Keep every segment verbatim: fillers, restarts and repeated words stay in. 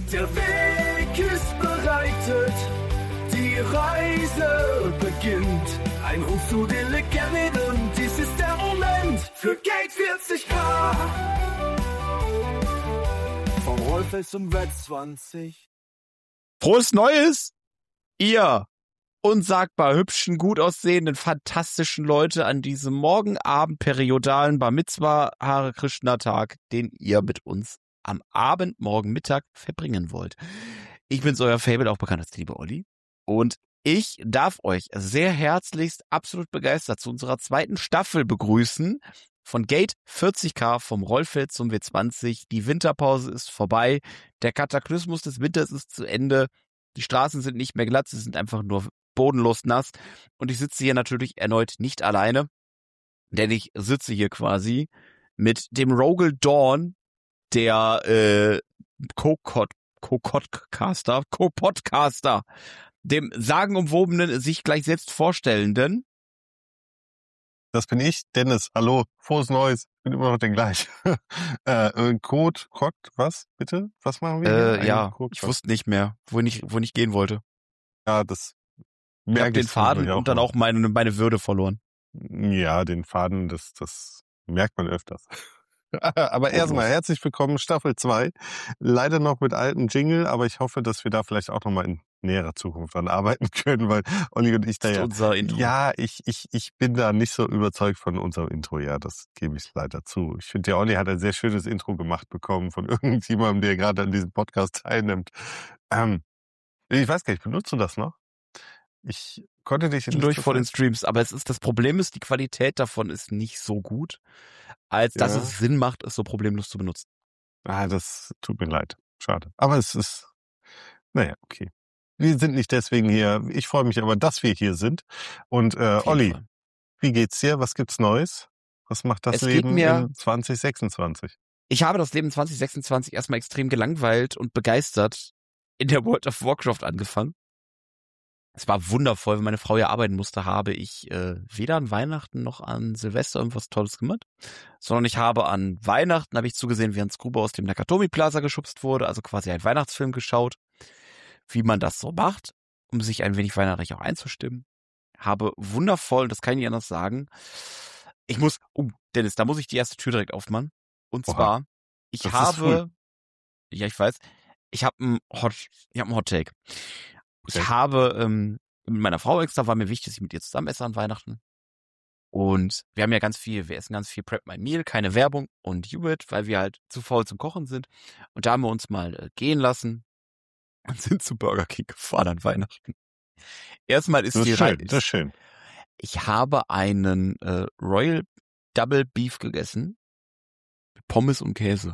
Der Weg ist bereitet, die Reise beginnt. Ein Ruf zu den Legenden und dies ist der Moment für Gate vierzig K. Vom Rollfeld zum W zwanzig. Frohes Neues, ihr unsagbar hübschen, gut aussehenden, fantastischen Leute an diesem Morgenabend-periodalen Bar Mitzvah Hare Krishna Tag, den ihr mit uns am Abend, morgen, Mittag verbringen wollt. Ich bin's, euer Fable, auch bekannt als liebe Olli. Und ich darf euch sehr herzlichst, absolut begeistert zu unserer zweiten Staffel begrüßen. Von Gate vierzig K vom Rollfeld zum W zwanzig. Die Winterpause ist vorbei. Der Kataklysmus des Winters ist zu Ende. Die Straßen sind nicht mehr glatt, sie sind einfach nur bodenlos nass. Und ich sitze hier natürlich erneut nicht alleine, denn ich sitze hier quasi mit dem Rogel Dawn, der äh, Co-Podcaster, Co-Podcaster, dem sagenumwobenen, sich gleich selbst vorstellenden. Das bin ich, Dennis. Hallo, frohes Neues. Ich bin immer noch der gleiche. äh, Code, Code, was, bitte? Was machen wir Äh, hier? ja, Code, ich wusste nicht mehr, wohin ich, wohin ich gehen wollte. Ja, das Ich habe den Faden und dann auch meine, meine Würde verloren. Ja, den Faden, das, das merkt man öfters. Aber erstmal herzlich willkommen, Staffel zwei. Leider noch mit alten Jingle, aber ich hoffe, dass wir da vielleicht auch nochmal in näherer Zukunft dran arbeiten können, weil Olli und ich da ja... Unser Intro. Ja, ich, ich, ich bin da nicht so überzeugt von unserem Intro, ja, das gebe ich leider zu. Ich finde, der Olli hat ein sehr schönes Intro gemacht bekommen von irgendjemandem, der gerade an diesem Podcast teilnimmt. Ähm, ich weiß gar nicht, benutzt du das noch? Ich konnte dich durch vor den Streams, aber es ist, das Problem ist, die Qualität davon ist nicht so gut, als dass Ja. es Sinn macht, es so problemlos zu benutzen. Ah, das tut mir leid. Schade. Aber es ist, naja, okay. Wir sind nicht deswegen hier. Ich freue mich aber, dass wir hier sind. Und äh, Auf jeden Olli, Fall. wie geht's dir? Was gibt's Neues? Was macht das Es geht Leben mir- in zwanzig sechsundzwanzig? Ich habe das Leben zwanzig sechsundzwanzig erstmal extrem gelangweilt und begeistert in der World of Warcraft angefangen. Es war wundervoll, wenn meine Frau ja arbeiten musste, habe ich äh, weder an Weihnachten noch an Silvester irgendwas Tolles gemacht, sondern ich habe an Weihnachten, habe ich zugesehen, wie Hans Gruber aus dem Nakatomi Plaza geschubst wurde, also quasi einen Weihnachtsfilm geschaut, wie man das so macht, um sich ein wenig weihnachtlich auch einzustimmen. Habe wundervoll, das kann ich nicht anders sagen, ich muss, oh Dennis, da muss ich die erste Tür direkt aufmachen. Und Oha, zwar, ich das ist habe, ja ich weiß, ich habe ein Hot, ich habe ein Hot Take. Ich Okay. habe ähm, mit meiner Frau extra, war mir wichtig, dass ich mit ihr zusammen esse an Weihnachten. Und wir haben ja ganz viel, wir essen ganz viel Prep My Meal, keine Werbung und You It, weil wir halt zu faul zum Kochen sind. Und da haben wir uns mal äh, gehen lassen und sind zu Burger King gefahren an Weihnachten. Erstmal ist Das die ist schön, Reihe. das ist schön. Ich habe einen äh, Royal Double Beef gegessen. Mit Pommes und Käse.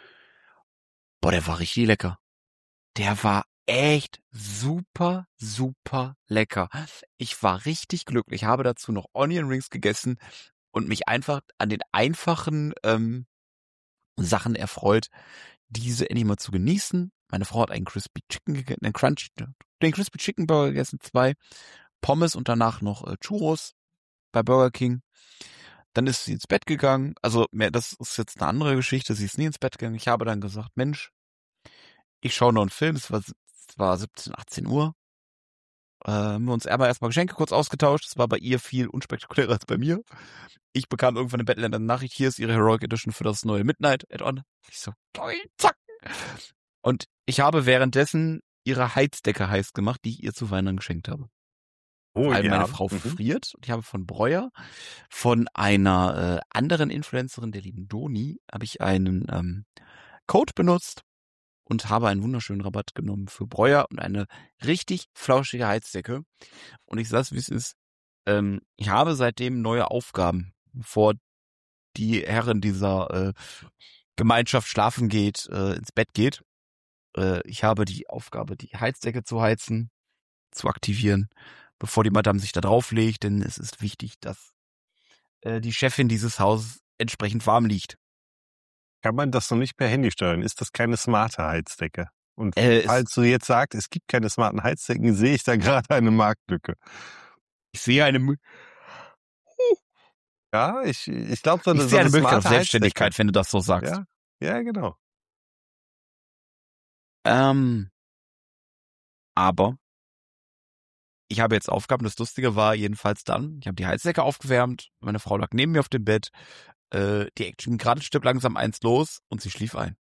Boah, der war richtig lecker. Der war echt super, super lecker. Ich war richtig glücklich. Ich habe dazu noch Onion Rings gegessen und mich einfach an den einfachen ähm, Sachen erfreut, diese endlich mal zu genießen. Meine Frau hat einen Crispy Chicken gegessen, einen Crunchy, den Crispy Chicken Burger gegessen, zwei Pommes und danach noch äh, Churros bei Burger King. Dann ist sie ins Bett gegangen. Also mehr, das ist jetzt eine andere Geschichte. Sie ist nie ins Bett gegangen. Ich habe dann gesagt, Mensch, ich schaue noch einen Film. Es war, es war siebzehn, achtzehn Uhr. Äh, haben wir uns aber erstmal Geschenke kurz ausgetauscht. Es war bei ihr viel unspektakulärer als bei mir. Ich bekam irgendwann im Bett eine Nachricht, hier ist ihre Heroic Edition für das neue Midnight Add-on. Ich so, toll, zack. Und ich habe währenddessen ihre Heizdecke heiß gemacht, die ich ihr zu Weihnachten geschenkt habe. Oh, Weil ja. meine Frau Mhm. friert. Und ich habe von Breuer, von einer äh, anderen Influencerin, der lieben Doni, habe ich einen ähm, Code benutzt und habe einen wunderschönen Rabatt genommen für Breuer und eine richtig flauschige Heizdecke. Und ich sag's, wie es ist. Ähm, ich habe seitdem neue Aufgaben, bevor die Herrin dieser äh, Gemeinschaft schlafen geht, äh, ins Bett geht. Äh, ich habe die Aufgabe, die Heizdecke zu heizen, zu aktivieren, bevor die Madame sich da drauflegt, denn es ist wichtig, dass äh, die Chefin dieses Hauses entsprechend warm liegt. Kann man das noch nicht per Handy steuern? Ist das keine smarte Heizdecke? Und Äh, es- falls du jetzt sagst, es gibt keine smarten Heizdecken, sehe ich da gerade eine Marktlücke. Ich sehe eine, Mö- Ja, ich, ich glaube, so eine, ich so sehe eine eine Möglichkeit auf smarte Selbstständigkeit, wenn du das so sagst. Heizdecke. Ja, ja, genau. Ähm, aber ich habe jetzt Aufgaben. Das Lustige war jedenfalls dann, ich habe die Heizdecke aufgewärmt, meine Frau lag neben mir auf dem Bett, äh, die Action gerade stirbt langsam eins los und sie schlief ein.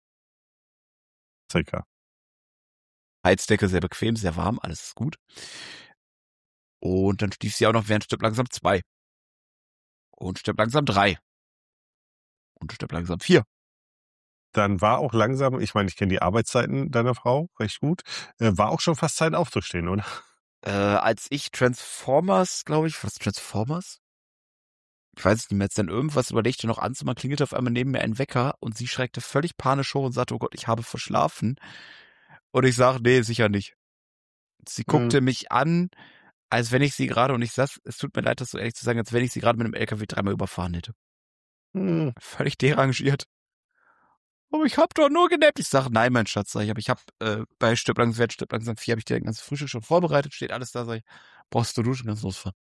Circa. Heizdecke sehr bequem, sehr warm, alles ist gut. Und dann schlief sie auch noch während stirbt langsam zwei. Und stirbt langsam drei. Und stirbt langsam vier. Dann war auch langsam, ich meine, ich kenne die Arbeitszeiten deiner Frau recht gut, äh, war auch schon fast Zeit aufzustehen, oder? Äh, als ich Transformers, glaube ich, was Transformers? Ich weiß es nicht mehr, jetzt dann irgendwas überlegte noch anzumachen, klingelte auf einmal neben mir ein Wecker und sie schreckte völlig panisch hoch und sagte, oh Gott, ich habe verschlafen. Und ich sage, nee, sicher nicht. Sie guckte Mhm. mich an, als wenn ich sie gerade, und ich sag, es tut mir leid, das so ehrlich zu sagen, als wenn ich sie gerade mit einem L K W dreimal überfahren hätte. Mhm. Völlig derangiert. Aber ich hab doch nur genappt. Ich sage, nein, mein Schatz, sag ich, aber ich hab äh, bei Stirb langsam, Wert, Stirb langsam vier, habe ich dir ein ganzes Frühstück schon vorbereitet, steht alles da, sag ich, brauchst du duschen, kannst losfahren.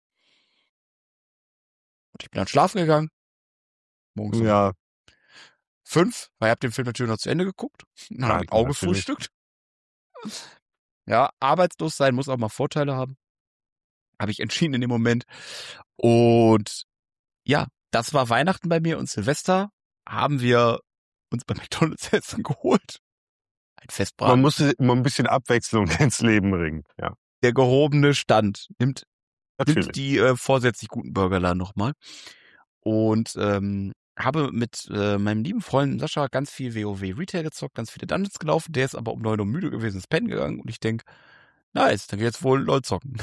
Und ich bin dann schlafen gegangen. Morgens um Ja, fünf, weil ich hab den Film natürlich noch zu Ende geguckt. Dann Ja, habe ich auch natürlich. gefrühstückt. Ja, arbeitslos sein muss auch mal Vorteile haben. Habe ich entschieden in dem Moment. Und ja, das war Weihnachten bei mir und Silvester haben wir uns bei McDonald's Essen geholt. Ein man Festbraten. musste immer ein bisschen Abwechslung ins Leben bringen. Ja, Der gehobene Stand nimmt, natürlich. nimmt die äh, vorsätzlich guten Burgerladen nochmal. Und ähm, habe mit äh, meinem lieben Freund Sascha ganz viel WoW Retail gezockt, ganz viele Dungeons gelaufen. Der ist aber um neun Uhr müde gewesen, ist pennen gegangen. Und ich denk, nice, dann geh jetzt wohl LOL zocken.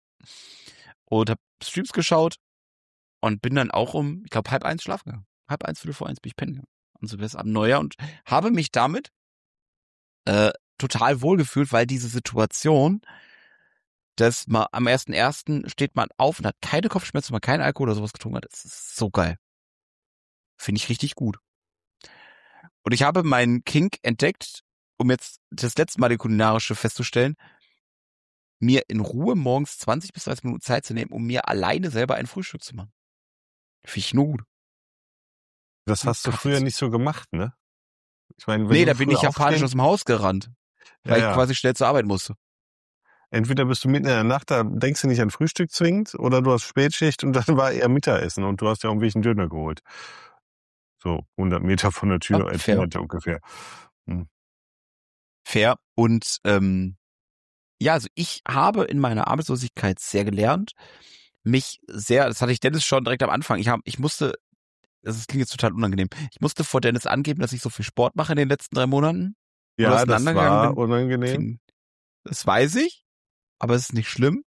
Und hab Streams geschaut und bin dann auch um, ich glaube, halb eins schlafen gegangen. Halb eins, viertel vor eins bin ich pennen gegangen. Und so am Neujahr und habe mich damit äh, total wohlgefühlt, weil diese Situation, dass man am ersten ersten steht man auf und hat keine Kopfschmerzen, weil man keinen Alkohol oder sowas getrunken hat. Das ist so geil. Finde ich richtig gut. Und ich habe meinen Kink entdeckt, um jetzt das letzte Mal die kulinarische festzustellen, mir in Ruhe morgens zwanzig bis dreißig Minuten Zeit zu nehmen, um mir alleine selber ein Frühstück zu machen. Finde ich nur gut. Das hast du Kaffee früher zu- nicht so gemacht, ne? Ich meine, wenn Nee, du da bin früher ich japanisch aufstehen- aus dem Haus gerannt, Ja, weil ja. ich quasi schnell zur Arbeit musste. Entweder bist du mitten in der Nacht, da denkst du nicht an Frühstück zwingend, oder du hast Spätschicht und dann war eher Mittagessen und du hast ja irgendwie einen Döner geholt. So hundert Meter von der Tür Ja, fair. entfernt ungefähr. Hm. Fair. Und ähm, ja, also ich habe in meiner Arbeitslosigkeit sehr gelernt, mich sehr, das hatte ich Dennis schon direkt am Anfang, ich, hab, ich musste, das klingt jetzt total unangenehm, ich musste vor Dennis angeben, dass ich so viel Sport mache in den letzten drei Monaten. Ja, das auseinandergegangen war bin. unangenehm. Das weiß ich, aber es ist nicht schlimm.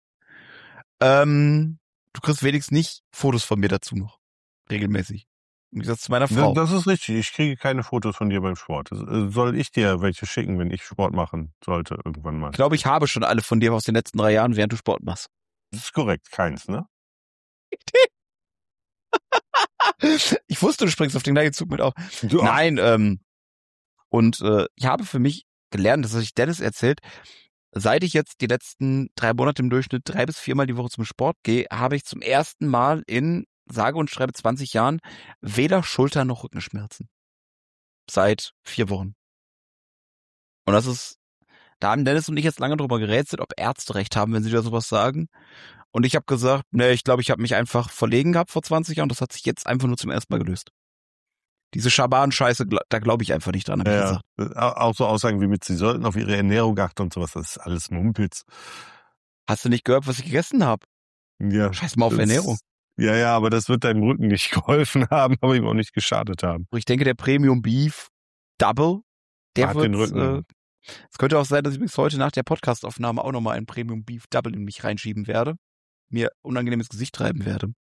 Ähm, du kriegst wenigstens nicht Fotos von mir dazu noch. Regelmäßig. Im Gegensatz zu meiner Frau. Das ist richtig. Ich kriege keine Fotos von dir beim Sport. Soll ich dir welche schicken, wenn ich Sport machen sollte irgendwann mal? Ich glaube, ich habe schon alle von dir aus den letzten drei Jahren, während du Sport machst. Das ist korrekt. Keins, ne? Ich wusste, du springst auf den gleichen Zug mit auf. Du, Nein, ähm, und äh, ich habe für mich gelernt, das habe ich Dennis erzählt, seit ich jetzt die letzten drei Monate im Durchschnitt drei bis viermal die Woche zum Sport gehe, habe ich zum ersten Mal in sage und schreibe zwanzig Jahren weder Schulter- noch Rückenschmerzen. Seit vier Wochen. Und das ist, da haben Dennis und ich jetzt lange drüber gerätselt, ob Ärzte recht haben, wenn sie da sowas sagen. Und ich habe gesagt, ne, ich glaube, ich habe mich einfach verlegen gehabt vor zwanzig Jahren und das hat sich jetzt einfach nur zum ersten Mal gelöst. Diese Schaban-Scheiße, da glaube ich einfach nicht dran, habe ich ja, gesagt. ja. Auch so Aussagen wie mit, sie sollten auf ihre Ernährung achten und sowas, das ist alles Mumpitz. Hast du nicht gehört, was ich gegessen habe? Ja, Scheiß mal auf das, Ernährung. Ja, ja, aber das wird deinem Rücken nicht geholfen haben, aber ihm auch nicht geschadet haben. Ich denke, der Premium Beef Double, der Hat wird, den Rücken. äh, es könnte auch sein, dass ich bis heute nach der Podcastaufnahme auch nochmal ein Premium Beef Double in mich reinschieben werde. Mir unangenehmes Gesicht treiben werde.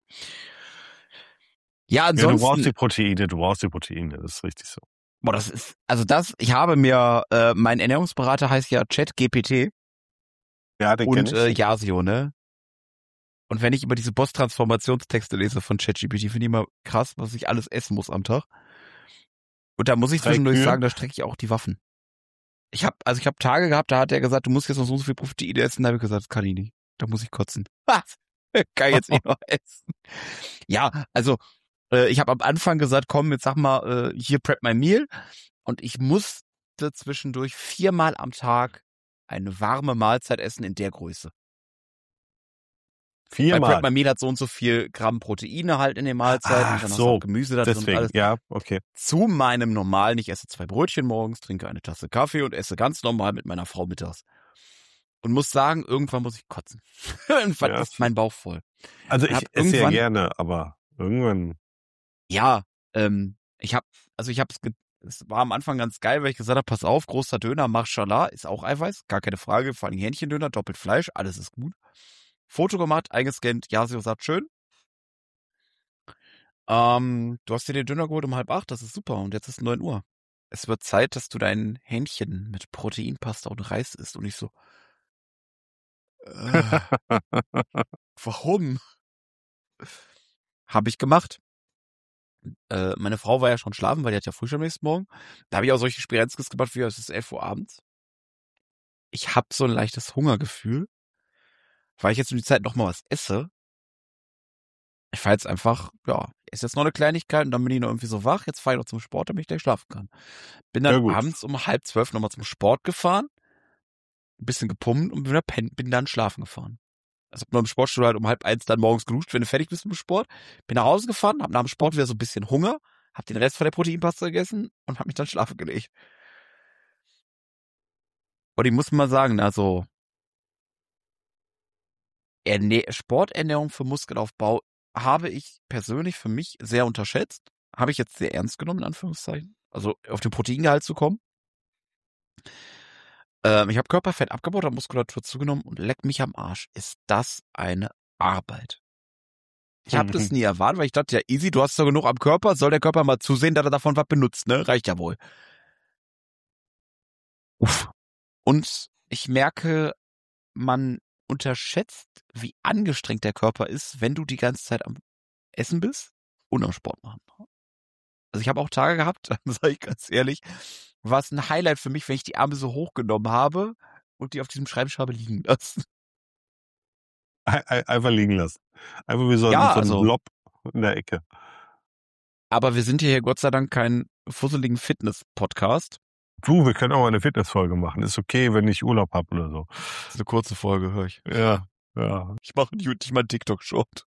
Ja, Ja, du ansonsten. brauchst die Proteine, du brauchst die Proteine, das ist richtig so. Boah, das ist, also das, ich habe mir, äh, mein Ernährungsberater heißt ja ChatGPT Ja, den kenn und ich. äh, Yasio, ne? Und wenn ich über diese Boss-Transformationstexte lese von ChatGPT, finde ich immer krass, was ich alles essen muss am Tag. Und da muss ich Drei zwischendurch Kühe. sagen, da strecke ich auch die Waffen. Ich habe, also ich habe Tage gehabt, da hat er gesagt, du musst jetzt noch so und so viel Proteine essen. Da habe ich gesagt, das kann ich nicht. Da muss ich kotzen. Was? Kann ich jetzt nicht noch essen. Ja, also äh, ich habe am Anfang gesagt, komm, jetzt sag mal, äh, hier prep my meal. Und ich muss müsste zwischendurch viermal am Tag eine warme Mahlzeit essen in der Größe. Bei Viermal. Prep My Meal hat so und so viel Gramm Proteine halt in den Mahlzeiten. Ach dann hast so, du auch Gemüse da drin und Deswegen, alles. ja, okay. Zu meinem normalen, ich esse zwei Brötchen morgens, trinke eine Tasse Kaffee und esse ganz normal mit meiner Frau mittags. Und muss sagen, irgendwann muss ich kotzen. Irgendwann Ja. ist mein Bauch voll. Also Und ich hab esse ja irgendwann- gerne, aber irgendwann. Ja, ähm, ich hab, also ich hab's, ge- es war am Anfang ganz geil, weil ich gesagt habe, pass auf, großer Döner, Mashallah, ist auch Eiweiß, gar keine Frage, vor allem Hähnchendöner, doppelt Fleisch, alles ist gut. Foto gemacht, eingescannt, Yasio sagt schön. Ähm, du hast dir den Döner geholt um halb acht, das ist super und jetzt ist neun Uhr. Es wird Zeit, dass du dein Hähnchen mit Proteinpasta und Reis isst und ich so, äh, warum? Habe ich gemacht. Äh, meine Frau war ja schon schlafen, weil die hat ja Frühstück am nächsten Morgen. Da habe ich auch solche Spirenzkes gemacht, wie es ist elf Uhr abends. Ich habe so ein leichtes Hungergefühl, weil ich jetzt um die Zeit noch mal was esse. Ich fahre jetzt einfach, ja, ich esse jetzt noch eine Kleinigkeit und dann bin ich noch irgendwie so wach. Jetzt fahre ich noch zum Sport, damit ich gleich schlafen kann. Bin Ja, dann gut. abends um halb zwölf nochmal zum Sport gefahren, ein bisschen gepumpt und bin, wieder pen- bin dann schlafen gefahren. Also hab nur im Sportstudio halt um halb eins dann morgens geduscht, wenn du fertig bist mit dem Sport. Bin nach Hause gefahren, hab nach dem Sport wieder so ein bisschen Hunger, hab den Rest von der Proteinpasta gegessen und hab mich dann schlafen gelegt. Und ich muss mal sagen, also Erne Sporternährung für Muskelaufbau habe ich persönlich für mich sehr unterschätzt. Habe ich jetzt sehr ernst genommen, in Anführungszeichen. Also auf den Proteingehalt zu kommen. Ähm, ich habe Körperfett abgebaut, habe Muskulatur zugenommen und leck mich am Arsch. Ist das eine Arbeit? Ich habe das nie erwartet, weil ich dachte, ja easy, du hast doch genug am Körper, soll der Körper mal zusehen, dass er davon was benutzt, ne? Reicht ja wohl. Uff. Und ich merke, man unterschätzt, wie angestrengt der Körper ist, wenn du die ganze Zeit am Essen bist und am Sport machen. Also ich habe auch Tage gehabt, sage ich ganz ehrlich, war es ein Highlight für mich, wenn ich die Arme so hochgenommen habe und die auf diesem Schreibtisch habe liegen lassen. Ein- ein- Einfach liegen lassen. Einfach wie so, Ja, ein- so ein also- Blob in der Ecke. Aber wir sind hier Gott sei Dank kein fusseligen Fitness-Podcast. Du, wir können auch mal eine Fitnessfolge machen. Ist okay, wenn ich Urlaub habe oder so. Das ist eine kurze Folge, höre ich. Ja, ja. Ich mache nicht mal einen TikTok-Short.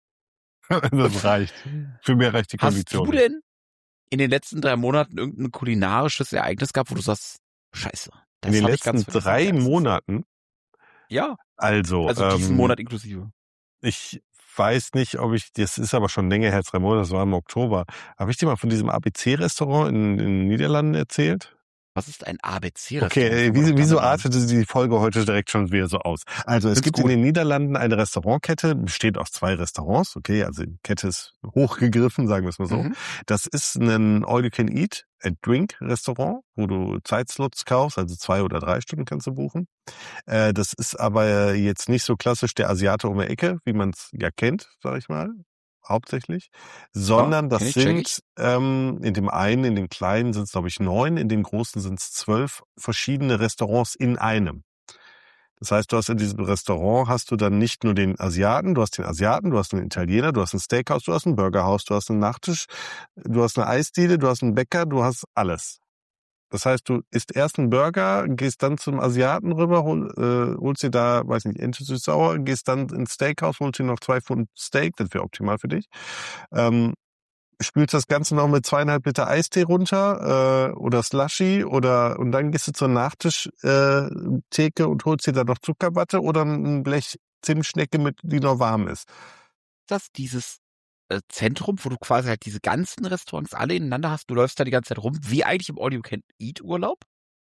Das reicht. Für mehr reicht die Hast Kondition. du denn in den letzten drei Monaten irgendein kulinarisches Ereignis gehabt, wo du sagst, scheiße, das In den hab ich ganz letzten vergessen, drei das- Monaten, Ja, also, also diesen ähm, Monat inklusive. ich weiß nicht, ob ich, das ist aber schon länger her, drei Monate, das war im Oktober. Habe ich dir mal von diesem A B C-Restaurant in, in den Niederlanden erzählt? Was ist ein A B C-Restaurant? Okay, äh, Fangen wir wieso, doch wieso damit an. artete die Folge heute direkt schon wieder so aus? Also es Find's gibt gut. in den Niederlanden eine Restaurantkette, besteht aus zwei Restaurants, okay, also die Kette ist hochgegriffen, sagen wir es mal so. Mhm. Das ist ein All-You-Can-Eat-and-Drink-Restaurant, wo du Zeitslots kaufst, also zwei oder drei Stunden kannst du buchen. Äh, das ist aber jetzt nicht so klassisch der Asiate um die Ecke, wie man es ja kennt, sag ich mal, hauptsächlich, sondern das kenn ich, check ich. sind ähm, in dem einen, in den kleinen sind es glaube ich neun, in den großen sind es zwölf verschiedene Restaurants in einem. Das heißt, du hast in diesem Restaurant hast du dann nicht nur den Asiaten, du hast den Asiaten, du hast einen Italiener, du hast ein Steakhouse, du hast ein Burgerhaus, du hast einen Nachtisch, du hast eine Eisdiele, du hast einen Bäcker, du hast alles. Das heißt, du isst erst einen Burger, gehst dann zum Asiaten rüber, hol, äh, holst dir da, weiß nicht, Ente süß-sauer, gehst dann ins Steakhouse, holst dir noch zwei Pfund Steak, das wäre optimal für dich. Ähm, spülst das Ganze noch mit zweieinhalb Liter Eistee runter äh, oder Slushy oder und dann gehst du zur Nachtischtheke äh, Theke und holst dir da noch Zuckerwatte oder ein Blech Zimtschnecke mit, die noch warm ist. Das dieses äh, Zentrum, wo du quasi halt diese ganzen Restaurants alle ineinander hast, du läufst da die ganze Zeit rum, wie eigentlich im All-You-Can-Eat-Urlaub?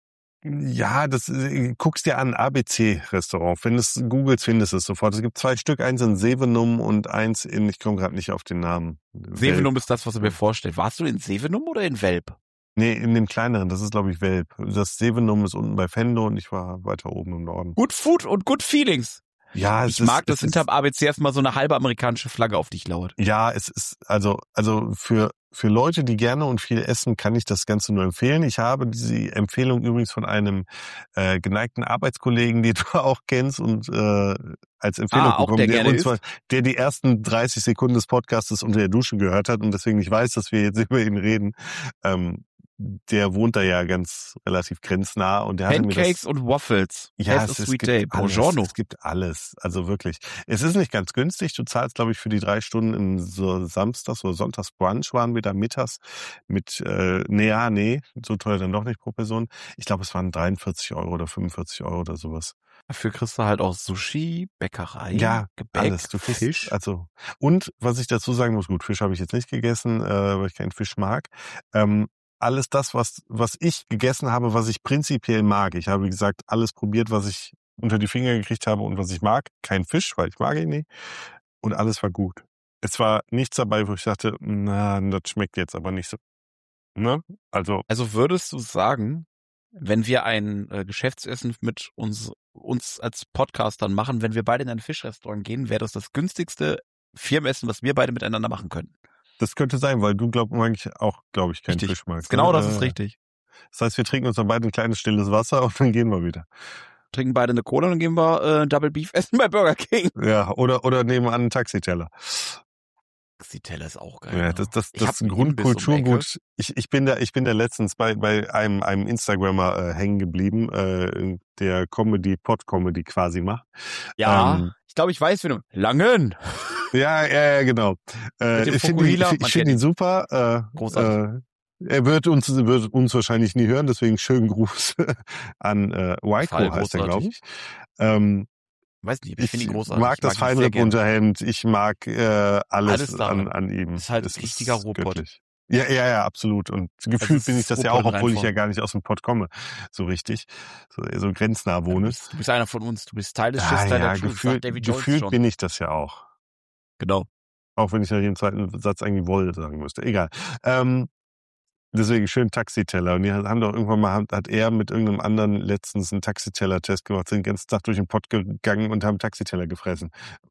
Ja, das äh, guckst dir an, A B C-Restaurant. Findest, googelst, findest es sofort. Es gibt zwei Stück, eins in Sevenum und eins in, ich komme gerade nicht auf den Namen. Sevenum ist das, was du mir vorstellst. Warst du in Sevenum oder in Welp? Nee, in dem kleineren, das ist glaube ich Welp. Das Sevenum ist unten bei Fendo und ich war weiter oben im Norden. Good Food und Good Feelings. Ja, Ich es mag ist, das es hinterm ist, A B C erstmal so eine halbe amerikanische Flagge auf dich lauert. ja, es ist, also, also für, für Leute, die gerne und viel essen, kann ich das Ganze nur empfehlen. Ich habe diese Empfehlung übrigens von einem äh, geneigten Arbeitskollegen, den du auch kennst und äh, als Empfehlung Ah, auch bekommen, der der, gerne uns mal, der die ersten dreißig Sekunden des Podcastes unter der Dusche gehört hat und deswegen nicht weiß, dass wir jetzt über ihn reden. Ähm, der wohnt da ja ganz relativ grenznah und der hatte mir das... Pancakes und Waffles. Ja, Has es, a es sweet gibt day. alles. Buongiorno. Es gibt alles. Also wirklich. Es ist nicht ganz günstig. Du zahlst, glaube ich, für die drei Stunden im so Samstags- oder Sonntagsbrunch waren wir da mittags mit, äh, nee, ja, nee, so teuer dann doch nicht pro Person. Ich glaube, es waren dreiundvierzig Euro oder fünfundvierzig Euro oder sowas. Dafür kriegst du halt auch Sushi, Bäckerei, Ja, Gebäck, alles. Du kriegst, Fisch. also, und was ich dazu sagen muss, gut, Fisch habe ich jetzt nicht gegessen, äh, weil ich keinen Fisch mag. Ähm, alles das, was, was ich gegessen habe, was ich prinzipiell mag. Ich habe, wie gesagt, alles probiert, was ich unter die Finger gekriegt habe und was ich mag. Kein Fisch, weil ich mag ihn nicht. Und alles war gut. Es war nichts dabei, wo ich dachte, na, das schmeckt jetzt aber nicht so. Ne? Also, Also würdest du sagen, wenn wir ein äh, Geschäftsessen mit uns, uns als Podcastern machen, wenn wir beide in ein Fischrestaurant gehen, wäre das das günstigste Firmenessen, was wir beide miteinander machen könnten? das könnte sein, weil du glaubst eigentlich auch, glaube ich, keinen Richtig. Fisch magst. Genau, ne? das ist Äh, richtig. Das heißt, wir trinken uns dann beide ein kleines stilles Wasser und dann gehen wir wieder. Trinken beide eine Cola und dann gehen wir äh, Double Beef essen bei Burger King. Ja, oder, oder nebenan einen Taxiteller. Taxiteller ist auch geil. Ja, ne? das, das, Ich das hab ist ein einen Imbiss um die Ecke. Grundkulturgut. Ich, ich bin da, ich bin da letztens bei, bei einem, einem Instagrammer äh, hängen geblieben, äh, der Comedy, Pod-Comedy quasi macht. Ja, Ähm, ich glaube, ich weiß, wie du... Langen! ja, ja, ja, genau. Äh, Mit dem ich finde ihn, Fukuhila, ich man finde kennt ihn super. Äh, Großartig. äh, er wird uns, wird uns wahrscheinlich nie hören, deswegen schönen Gruß an äh, Waiko Fall heißt er, großartig. glaube ich. Ähm, Weiß nicht, ich finde ich ihn großartig. mag Ich das mag ihn sehr gerne. Feinripp-Unterhemd, ich mag äh, alles, Alles daran. an, an ihm. Ist halt ein Es richtiger Ruhrpott. göttlich. Ja, ja, ja, absolut. Und gefühlt ist bin ich das ja auch, Ruhrpott in obwohl ich ja Reinform. gar nicht aus dem Pott komme, so richtig, so, so grenznah Ja, du, wohne. bist, du bist einer von uns. Du bist Teil des Ah, Schiffs, Teil ja, der Crew, sagt gefühlt, Davy Jones gefühlt schon. bin ich das ja auch. Genau. Auch wenn ich nach jedem zweiten Satz eigentlich wohl sagen müsste. Egal. Ähm, deswegen schön Taxiteller. Und die haben doch irgendwann mal, hat er mit irgendeinem anderen letztens einen Taxiteller-Test gemacht, sind den ganzen Tag durch den Pott gegangen und haben Taxiteller gefressen.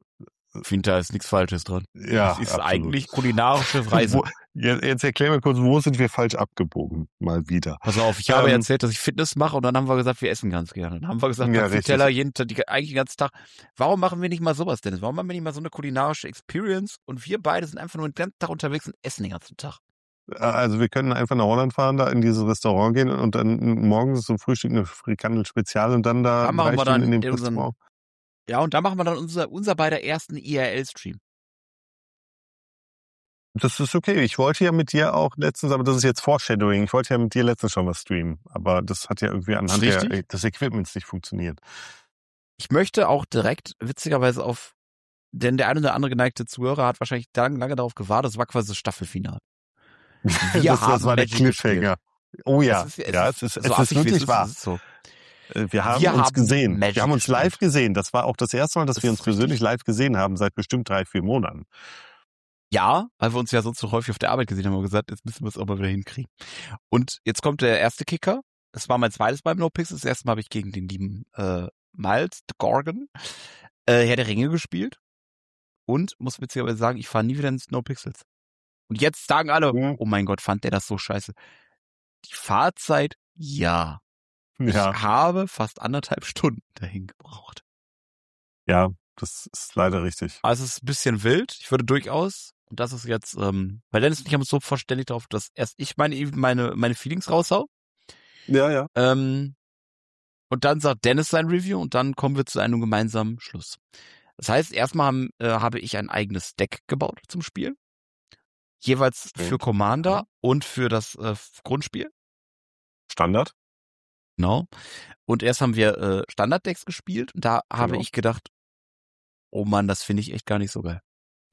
Ich finde, da ist nichts Falsches dran. Ja, Das ist absolut. eigentlich kulinarische Reise. Wo, jetzt, jetzt erklär mir kurz, wo sind wir falsch abgebogen? Mal wieder. Pass auf, ich habe Ähm, erzählt, dass ich Fitness mache und dann haben wir gesagt, wir essen ganz gerne. Dann haben wir gesagt, Ja, Taxiteller richtig. jeden Tag, die, eigentlich den ganzen Tag. Warum machen wir nicht mal sowas, Dennis? Warum machen wir nicht mal so eine kulinarische Experience und wir beide sind einfach nur den ganzen Tag unterwegs und essen den ganzen Tag? Also wir können einfach nach Holland fahren, da in dieses Restaurant gehen und dann morgens zum Frühstück eine Frikandel Spezial und dann da Da machen drei wir dann Stunden in dem in unseren, Restaurant. ja, und da machen wir dann unser, unser beider ersten I R L-Stream. Das ist okay. Ich wollte ja mit dir auch letztens, aber das ist jetzt Foreshadowing, ich wollte ja mit dir letztens schon was streamen, aber das hat ja irgendwie anhand der, Richtig? des Equipments nicht funktioniert. Ich möchte auch direkt, witzigerweise auf, denn der eine oder andere geneigte Zuhörer hat wahrscheinlich lange, lange darauf gewartet, das war quasi das Staffelfinale. Wir das, haben das war der Magic Cliffhanger. Oh ja, Es ist, es ja, ist, es ist, so es ist affig, wie es wirklich ist, wahr. es ist so. Äh, Wir haben Wir uns haben gesehen. Magic Wir haben uns live gespielt. gesehen. Das war auch das erste Mal, dass Das wir uns ist richtig. persönlich live gesehen haben, seit bestimmt drei, vier Monaten. Ja, weil wir uns ja sonst so häufig auf der Arbeit gesehen haben, haben wir gesagt, jetzt müssen wir es auch mal wieder hinkriegen. Und jetzt kommt der erste Kicker. Das war mein zweites Mal im No Pixels. Das erste Mal habe ich gegen den lieben äh, Miles the Gorgon äh, Herr der Ringe gespielt. Und muss witzigerweise sagen, ich fahre nie wieder ins No Pixels. Und jetzt sagen alle, Mhm. oh mein Gott, fand der das so scheiße. Die Fahrzeit, ja. Ja, Ich habe fast anderthalb Stunden dahin gebraucht. ja, das ist leider richtig. Also es ist ein bisschen wild. Ich würde durchaus, und das ist jetzt, ähm, weil Dennis und ich haben uns so verständigt darauf, dass erst ich meine, meine, meine Feelings raushau. Ja, ja. Ähm, und dann sagt Dennis sein Review und dann kommen wir zu einem gemeinsamen Schluss. Das heißt, erstmal haben, äh, habe ich ein eigenes Deck gebaut zum Spiel. Jeweils für Und? Commander Ja. und für das äh, Grundspiel. Standard. Genau. Und erst haben wir äh, Standarddecks gespielt und da habe Genau. ich gedacht, oh Mann, das finde ich echt gar nicht so geil.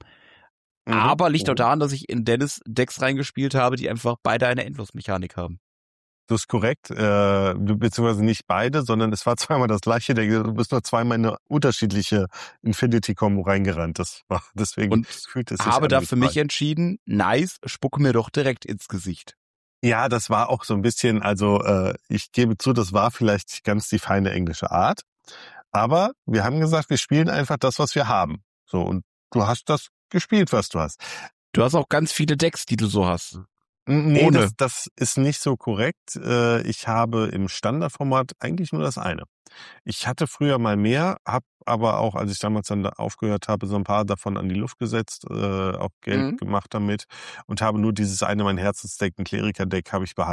Mhm. Aber liegt auch Mhm. daran, dass ich in Dennis Decks reingespielt habe, die einfach beide eine Endlosmechanik haben. Das ist korrekt, äh, beziehungsweise nicht beide, sondern es war zweimal das gleiche Deck. Du bist nur zweimal in eine unterschiedliche Infinity-Combo reingerannt. Das war deswegen Und fühlt es sich habe an da wie für zwei. mich entschieden, nice, spuck mir doch direkt ins Gesicht. Ja, das war auch so ein bisschen, also äh, ich gebe zu, das war vielleicht nicht ganz die feine englische Art. Aber wir haben gesagt, wir spielen einfach das, was wir haben. So, und du hast das gespielt, was du hast. Du hast auch ganz viele Decks, die du so hast. Nee, Ohne. das, das ist nicht so korrekt. Äh, Ich habe im Standardformat eigentlich nur das eine. Ich hatte früher mal mehr, habe aber auch, als ich damals dann da aufgehört habe, so ein paar davon an die Luft gesetzt, äh, auch Geld Mhm. gemacht damit und habe nur dieses eine, mein Herzensdeck, ein Kleriker-Deck, habe ich behalten.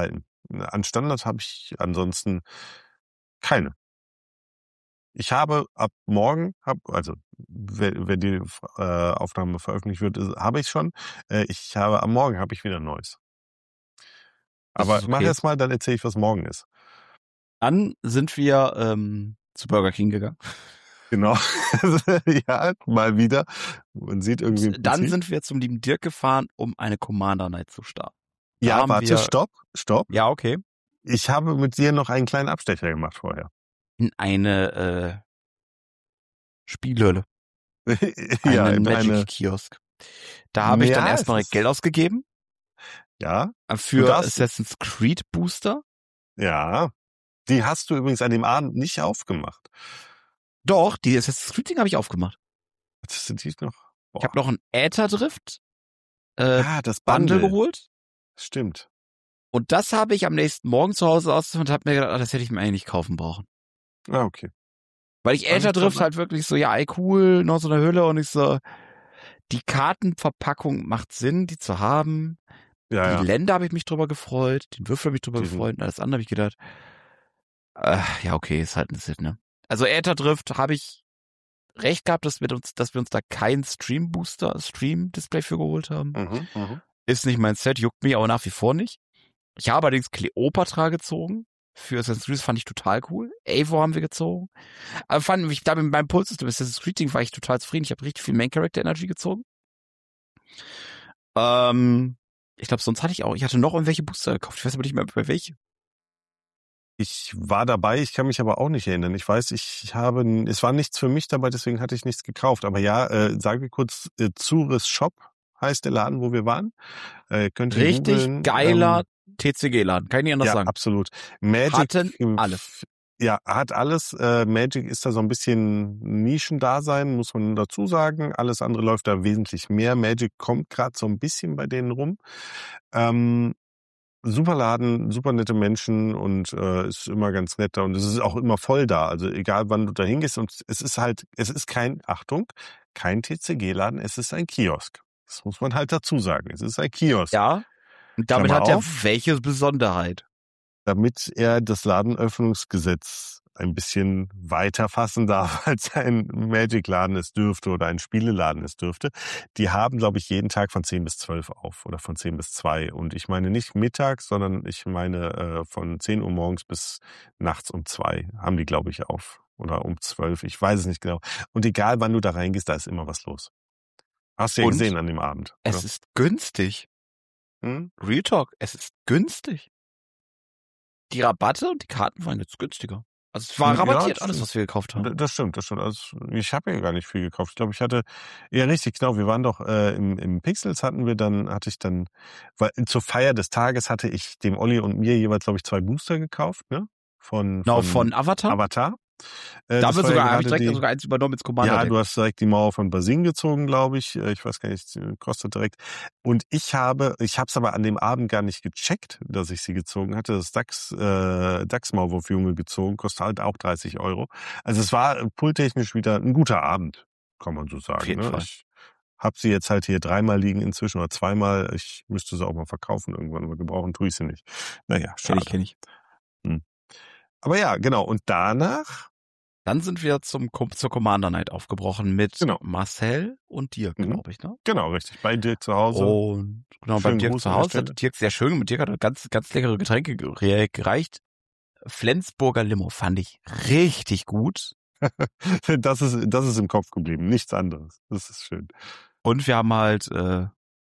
An Standard habe ich ansonsten keine. Ich habe ab morgen, hab, also wenn, wenn die äh, Aufnahme veröffentlicht wird, ist, habe ich schon. Äh, ich habe am Morgen habe ich wieder Neues. Das Aber ist mach okay. erst mal, dann erzähle ich, was morgen ist. Dann sind wir ähm, zu Burger King gegangen. Genau. Ja, mal wieder. Man sieht irgendwie im Dann Prinzip. sind wir zum lieben Dirk gefahren, um eine Commander Night zu starten. Da Ja, haben warte, wir, stopp, stopp. Ja, okay. Ich habe mit dir noch einen kleinen Abstecher gemacht vorher. In eine äh, Spielhölle. Ja, einen in eine. Magic-Kiosk. Da habe ich dann Ja, erstmal es ist- Geld ausgegeben Ja, Du für darfst- Assassin's Creed Booster. ja. Die hast du übrigens an dem Abend nicht aufgemacht. Doch, die Assassin's Creed Ding habe ich aufgemacht. Das sind die noch. Boah. Ich habe noch ein Aether Drift äh, ja, das Bundle Bundle. geholt. Stimmt. Und das habe ich am nächsten Morgen zu Hause aus und habe mir gedacht, ach, das hätte ich mir eigentlich nicht kaufen brauchen. Ah, okay. Weil ich Fand Aether ich Drift schon- halt wirklich so, ja, ey, cool, noch so eine Hülle und ich so, die Kartenverpackung macht Sinn, die zu haben. Ja, Die ja. Länder habe ich mich drüber gefreut, den Würfel habe ich drüber Die sind- gefreut und alles andere habe ich gedacht, äh, ja, okay, ist halt ein Sit, ne? Also Aether Drift habe ich recht gehabt, dass wir uns, dass wir uns da keinen Stream-Booster, Stream-Display für geholt haben. Mhm, mhm. Ist nicht mein Set, juckt mich aber nach wie vor nicht. Ich habe allerdings Cleopatra gezogen. Für Assassin's Creed fand ich total cool. Eivor haben wir gezogen. Aber fand ich, da mit meinem Puls-System Assassin's Creed Ding war ich total zufrieden. Ich habe richtig viel Main-Character-Energy gezogen. Ähm, ich glaube, sonst hatte ich auch, ich hatte noch irgendwelche Booster gekauft. Ich weiß aber nicht mehr bei welche. Ich war dabei, ich kann mich aber auch nicht erinnern. Ich weiß, ich habe, es war nichts für mich dabei, deswegen hatte ich nichts gekauft. Aber ja, äh, sagen wir kurz, äh, Zures Shop heißt der Laden, wo wir waren. Äh, könnt ihr Richtig googlen. geiler Ähm, T C G-Laden. Kann ich nicht anders ja, sagen. absolut. Magic Hatten ähm, alles. Ja, hat alles. Äh, Magic ist da so ein bisschen Nischendasein, muss man dazu sagen. Alles andere läuft da wesentlich mehr. Magic kommt gerade so ein bisschen bei denen rum. Ähm, super Laden, super nette Menschen und äh, ist immer ganz nett da und es ist auch immer voll da. Also egal wann du da hingehst und es ist halt, es ist kein, Achtung, kein T C G-Laden, es ist ein Kiosk. Das muss man halt dazu sagen. Es ist ein Kiosk. Ja. Und damit Klammer hat er auf. welche Besonderheit? Damit er das Ladenöffnungsgesetz ein bisschen weiter fassen darf, als ein Magic-Laden es dürfte oder ein Spieleladen es dürfte. Die haben, glaube ich, jeden Tag von zehn bis zwölf auf oder von zehn bis zwei. Und ich meine nicht mittags, sondern ich meine äh, von zehn Uhr morgens bis nachts um zwei haben die, glaube ich, auf. Oder um zwölf, ich weiß es nicht genau. Und egal, wann du da reingehst, da ist immer was los. Hast du ja Und gesehen an dem Abend. Es ist günstig. Hm? Real Talk, es ist günstig. Die Rabatte und die Karten waren jetzt günstiger. Also es war Ja, rabattiert, das alles, stimmt. was wir gekauft haben. Das stimmt, das stimmt. Also ich habe ja gar nicht viel gekauft. Ich glaube, ich hatte, ja richtig, genau, wir waren doch äh, im, im Pixels hatten wir dann, hatte ich dann, weil zur Feier des Tages hatte ich dem Olli und mir jeweils, glaube ich, zwei Booster gekauft, ne? Von, Genau, von von Avatar. Avatar. Äh, Da das haben wir war ja sogar, habe ich gerade direkt die- sogar eins übernommen ins Commander Ja, Deck. du hast direkt die Mauer von Basing gezogen, glaube ich. Äh, Ich weiß gar nicht, die kostet direkt. Und ich habe, ich habe es aber an dem Abend gar nicht gecheckt, dass ich sie gezogen hatte. Das DAX, äh, DAX Maulwurf-Junge gezogen, kostet halt auch dreißig Euro. Also es war pulttechnisch wieder ein guter Abend, kann man so sagen. Auf jeden ne? Fall. Ich habe sie jetzt halt hier dreimal liegen inzwischen oder zweimal. Ich müsste sie auch mal verkaufen irgendwann, aber gebrauchen tue ich sie nicht. Naja, Kenn schade. ich, kenn ich. Aber ja, genau. Und danach, Dann sind wir zum, Com- zur Commander Night aufgebrochen mit Genau. Marcel und Dirk, Mhm. glaube ich, ne? genau, richtig, bei dir zu Hause. Und genau, Schönen beim Dirk Gruß zu an der Hause Stelle. hat Dirk sehr schön, mit Dirk hat er ganz, ganz leckere Getränke ge- gereicht. Flensburger Limo fand ich richtig gut. Das ist, das ist im Kopf geblieben, nichts anderes. Das ist schön. Und wir haben halt, äh,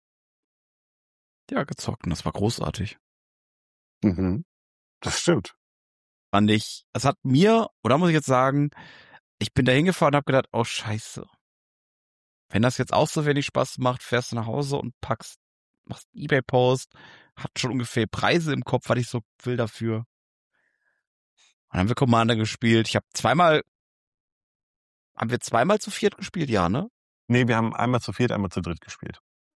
ja, gezockt und das war großartig. Mhm. Das stimmt. Fand ich, es hat mir, oder muss ich jetzt sagen, ich bin da hingefahren und hab gedacht, oh scheiße. Wenn das jetzt auch so wenig Spaß macht, fährst du nach Hause und packst, machst einen Ebay-Post, hat schon ungefähr Preise im Kopf, was ich so will dafür. Und dann haben wir Commander gespielt. Ich habe zweimal, haben wir zweimal zu viert gespielt? Ja, ne? Nee, wir haben einmal zu viert, einmal zu dritt gespielt.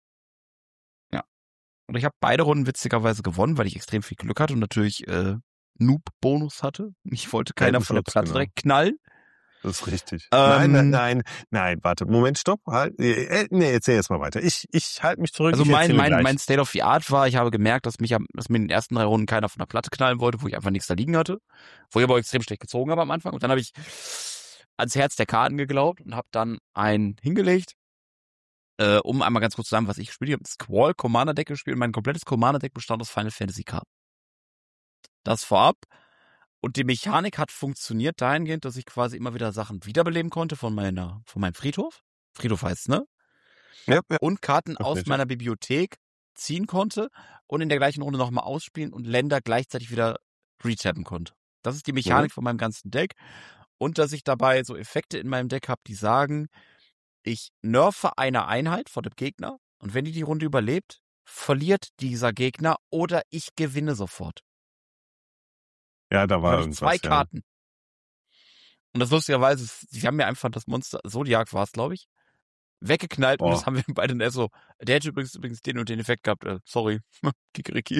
Und ich habe beide Runden witzigerweise gewonnen, weil ich extrem viel Glück hatte und natürlich äh, Noob-Bonus hatte. Ich wollte keiner von der Schutz, Platte genau. direkt knallen. Das ist richtig. Ähm, nein, nein, nein, nein, warte, Moment, stopp. Halt, äh, nee, erzähl jetzt mal weiter. Ich, ich halte mich zurück. Also ich mein, mein, gleich. mein State of the Art war, ich habe gemerkt, dass mich am, dass mir in den ersten drei Runden keiner von der Platte knallen wollte, wo ich einfach nichts da liegen hatte. Wo ich aber extrem schlecht gezogen habe am Anfang. Und dann habe ich ans Herz der Karten geglaubt und habe dann einen hingelegt. Äh, um einmal ganz kurz zu sagen, was ich gespielt habe. Ich habe Squall Commander Deck gespielt und mein komplettes Commander Deck bestand aus Final Fantasy Karten. Das vorab. Und die Mechanik hat funktioniert dahingehend, dass ich quasi immer wieder Sachen wiederbeleben konnte von meiner, von meinem Friedhof. Friedhof heißt's, ne? Ja, ja. Und Karten Das aus richtig. meiner Bibliothek ziehen konnte und in der gleichen Runde nochmal ausspielen und Länder gleichzeitig wieder retappen konnte. Das ist die Mechanik Mhm. von meinem ganzen Deck. Und dass ich dabei so Effekte in meinem Deck habe, die sagen, ich nerve eine Einheit von dem Gegner und wenn die die Runde überlebt, verliert dieser Gegner oder ich gewinne sofort. Ja, da Da war habe ich irgendwas. zwei ja. Karten. Und das lustigerweise, ist, sie haben mir einfach das Monster, Zodiac war es, glaube ich, weggeknallt und Boah. das haben wir beide in der so, der hätte übrigens, übrigens den und den Effekt gehabt, äh, sorry, Kikeriki.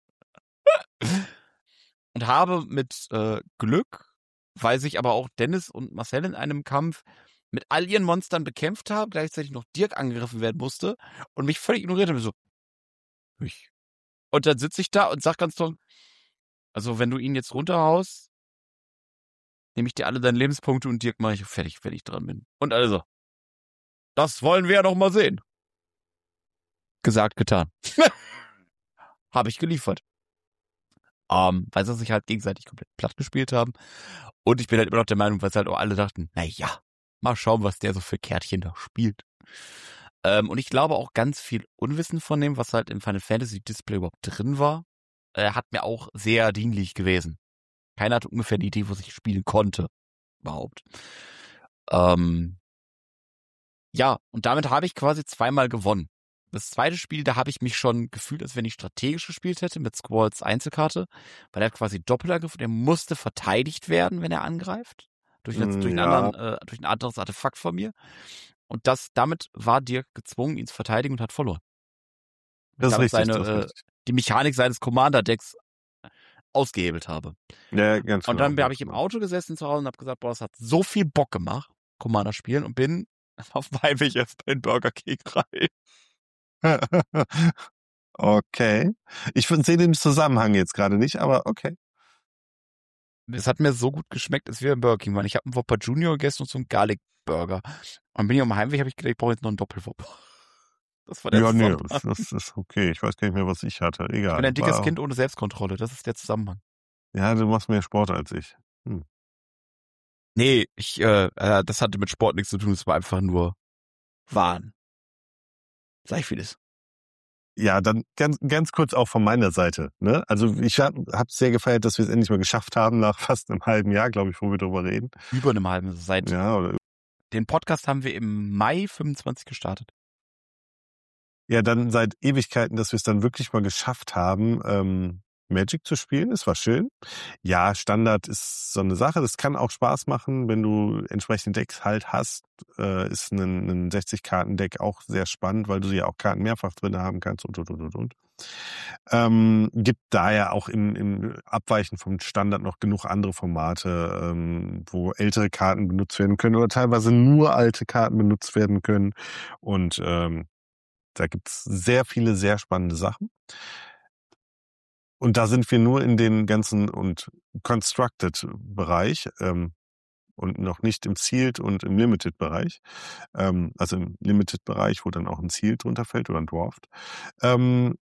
Und habe mit äh, Glück, weil sich aber auch Dennis und Marcel in einem Kampf mit all ihren Monstern bekämpft haben, gleichzeitig noch Dirk angegriffen werden musste und mich völlig ignoriert haben, so, ich. Und dann sitze ich da und sag ganz toll, also wenn du ihn jetzt runterhaust, nehme ich dir alle deine Lebenspunkte und Dirk mache ich fertig, wenn ich dran bin. Und also, das wollen wir ja noch mal sehen. Gesagt, getan. Habe ich geliefert. Ähm, weil sie sich halt gegenseitig komplett platt gespielt haben. Und ich bin halt immer noch der Meinung, weil sie halt auch alle dachten, na ja, mal schauen, was der so für Kärtchen da spielt. Ähm, und ich glaube auch ganz viel Unwissen von dem, was halt im Final Fantasy Display überhaupt drin war, äh, hat mir auch sehr dienlich gewesen. Keiner hatte ungefähr die Idee, was ich spielen konnte. Überhaupt. Ähm, ja, und damit habe ich quasi zweimal gewonnen. Das zweite Spiel, da habe ich mich schon gefühlt, als wenn ich strategisch gespielt hätte mit Squalls Einzelkarte, weil er hat quasi Doppelangriff und er musste verteidigt werden, wenn er angreift. Durch, eine, Mm, durch, einen ja. anderen, äh, durch ein anderes Artefakt von mir. Und das, damit war Dirk gezwungen, ihn zu verteidigen und hat verloren. Das ist damit richtig. seine, das ist äh, richtig. die Mechanik seines Commander-Decks ausgehebelt habe. Ja, ganz Und genau, dann ganz habe ich im genau. Auto gesessen zu Hause und habe gesagt, boah, das hat so viel Bock gemacht, Commander spielen, und bin auf dem Heimweg erst bei den Burger King rein. Okay. Ich sehe den Zusammenhang jetzt gerade nicht, aber okay. Es hat mir so gut geschmeckt, als wir im Burger King waren. Ich habe einen Whopper Junior gegessen und so einen Garlic Burger. Und bin ich auf dem Heimweg, habe ich gedacht, ich brauche jetzt noch einen Doppelwhopper. Das war der Ja, nee, Zusammenhang. das, das ist okay. Ich weiß gar nicht mehr, was ich hatte. Egal. Ich bin ein dickes War- Kind ohne Selbstkontrolle. Das ist der Zusammenhang. Ja, du machst mehr Sport als ich. Nee, ich, äh, äh, das hatte mit Sport nichts zu tun. Es war einfach nur Wahn. Sag ich vieles. Ja, dann ganz ganz kurz auch von meiner Seite. Ne? Also ich habe es sehr gefeiert, dass wir es endlich mal geschafft haben, nach fast einem halben Jahr, glaube ich, wo wir drüber reden. Über einem halben. Seit Ja, oder, den Podcast haben wir im Mai fünfundzwanzig gestartet. ja, dann seit Ewigkeiten, dass wir es dann wirklich mal geschafft haben, ähm, Magic zu spielen. Es war schön. Ja, Standard ist so eine Sache. Das kann auch Spaß machen, wenn du entsprechende Decks halt hast. Äh, ist ein, ein sechzig-Karten-Deck auch sehr spannend, weil du ja auch Karten mehrfach drin haben kannst und, und, und, und, und. Ähm, gibt daher auch im, im Abweichen vom Standard noch genug andere Formate, ähm, wo ältere Karten benutzt werden können oder teilweise nur alte Karten benutzt werden können. Und ähm, da gibt's sehr viele, sehr spannende Sachen. Und da sind wir nur in den ganzen und Constructed-Bereich ähm, und noch nicht im Sealed und im Limited-Bereich. Ähm, also im Limited-Bereich, wo dann auch ein Sealed drunter fällt oder ein Dwarfed. Ähm,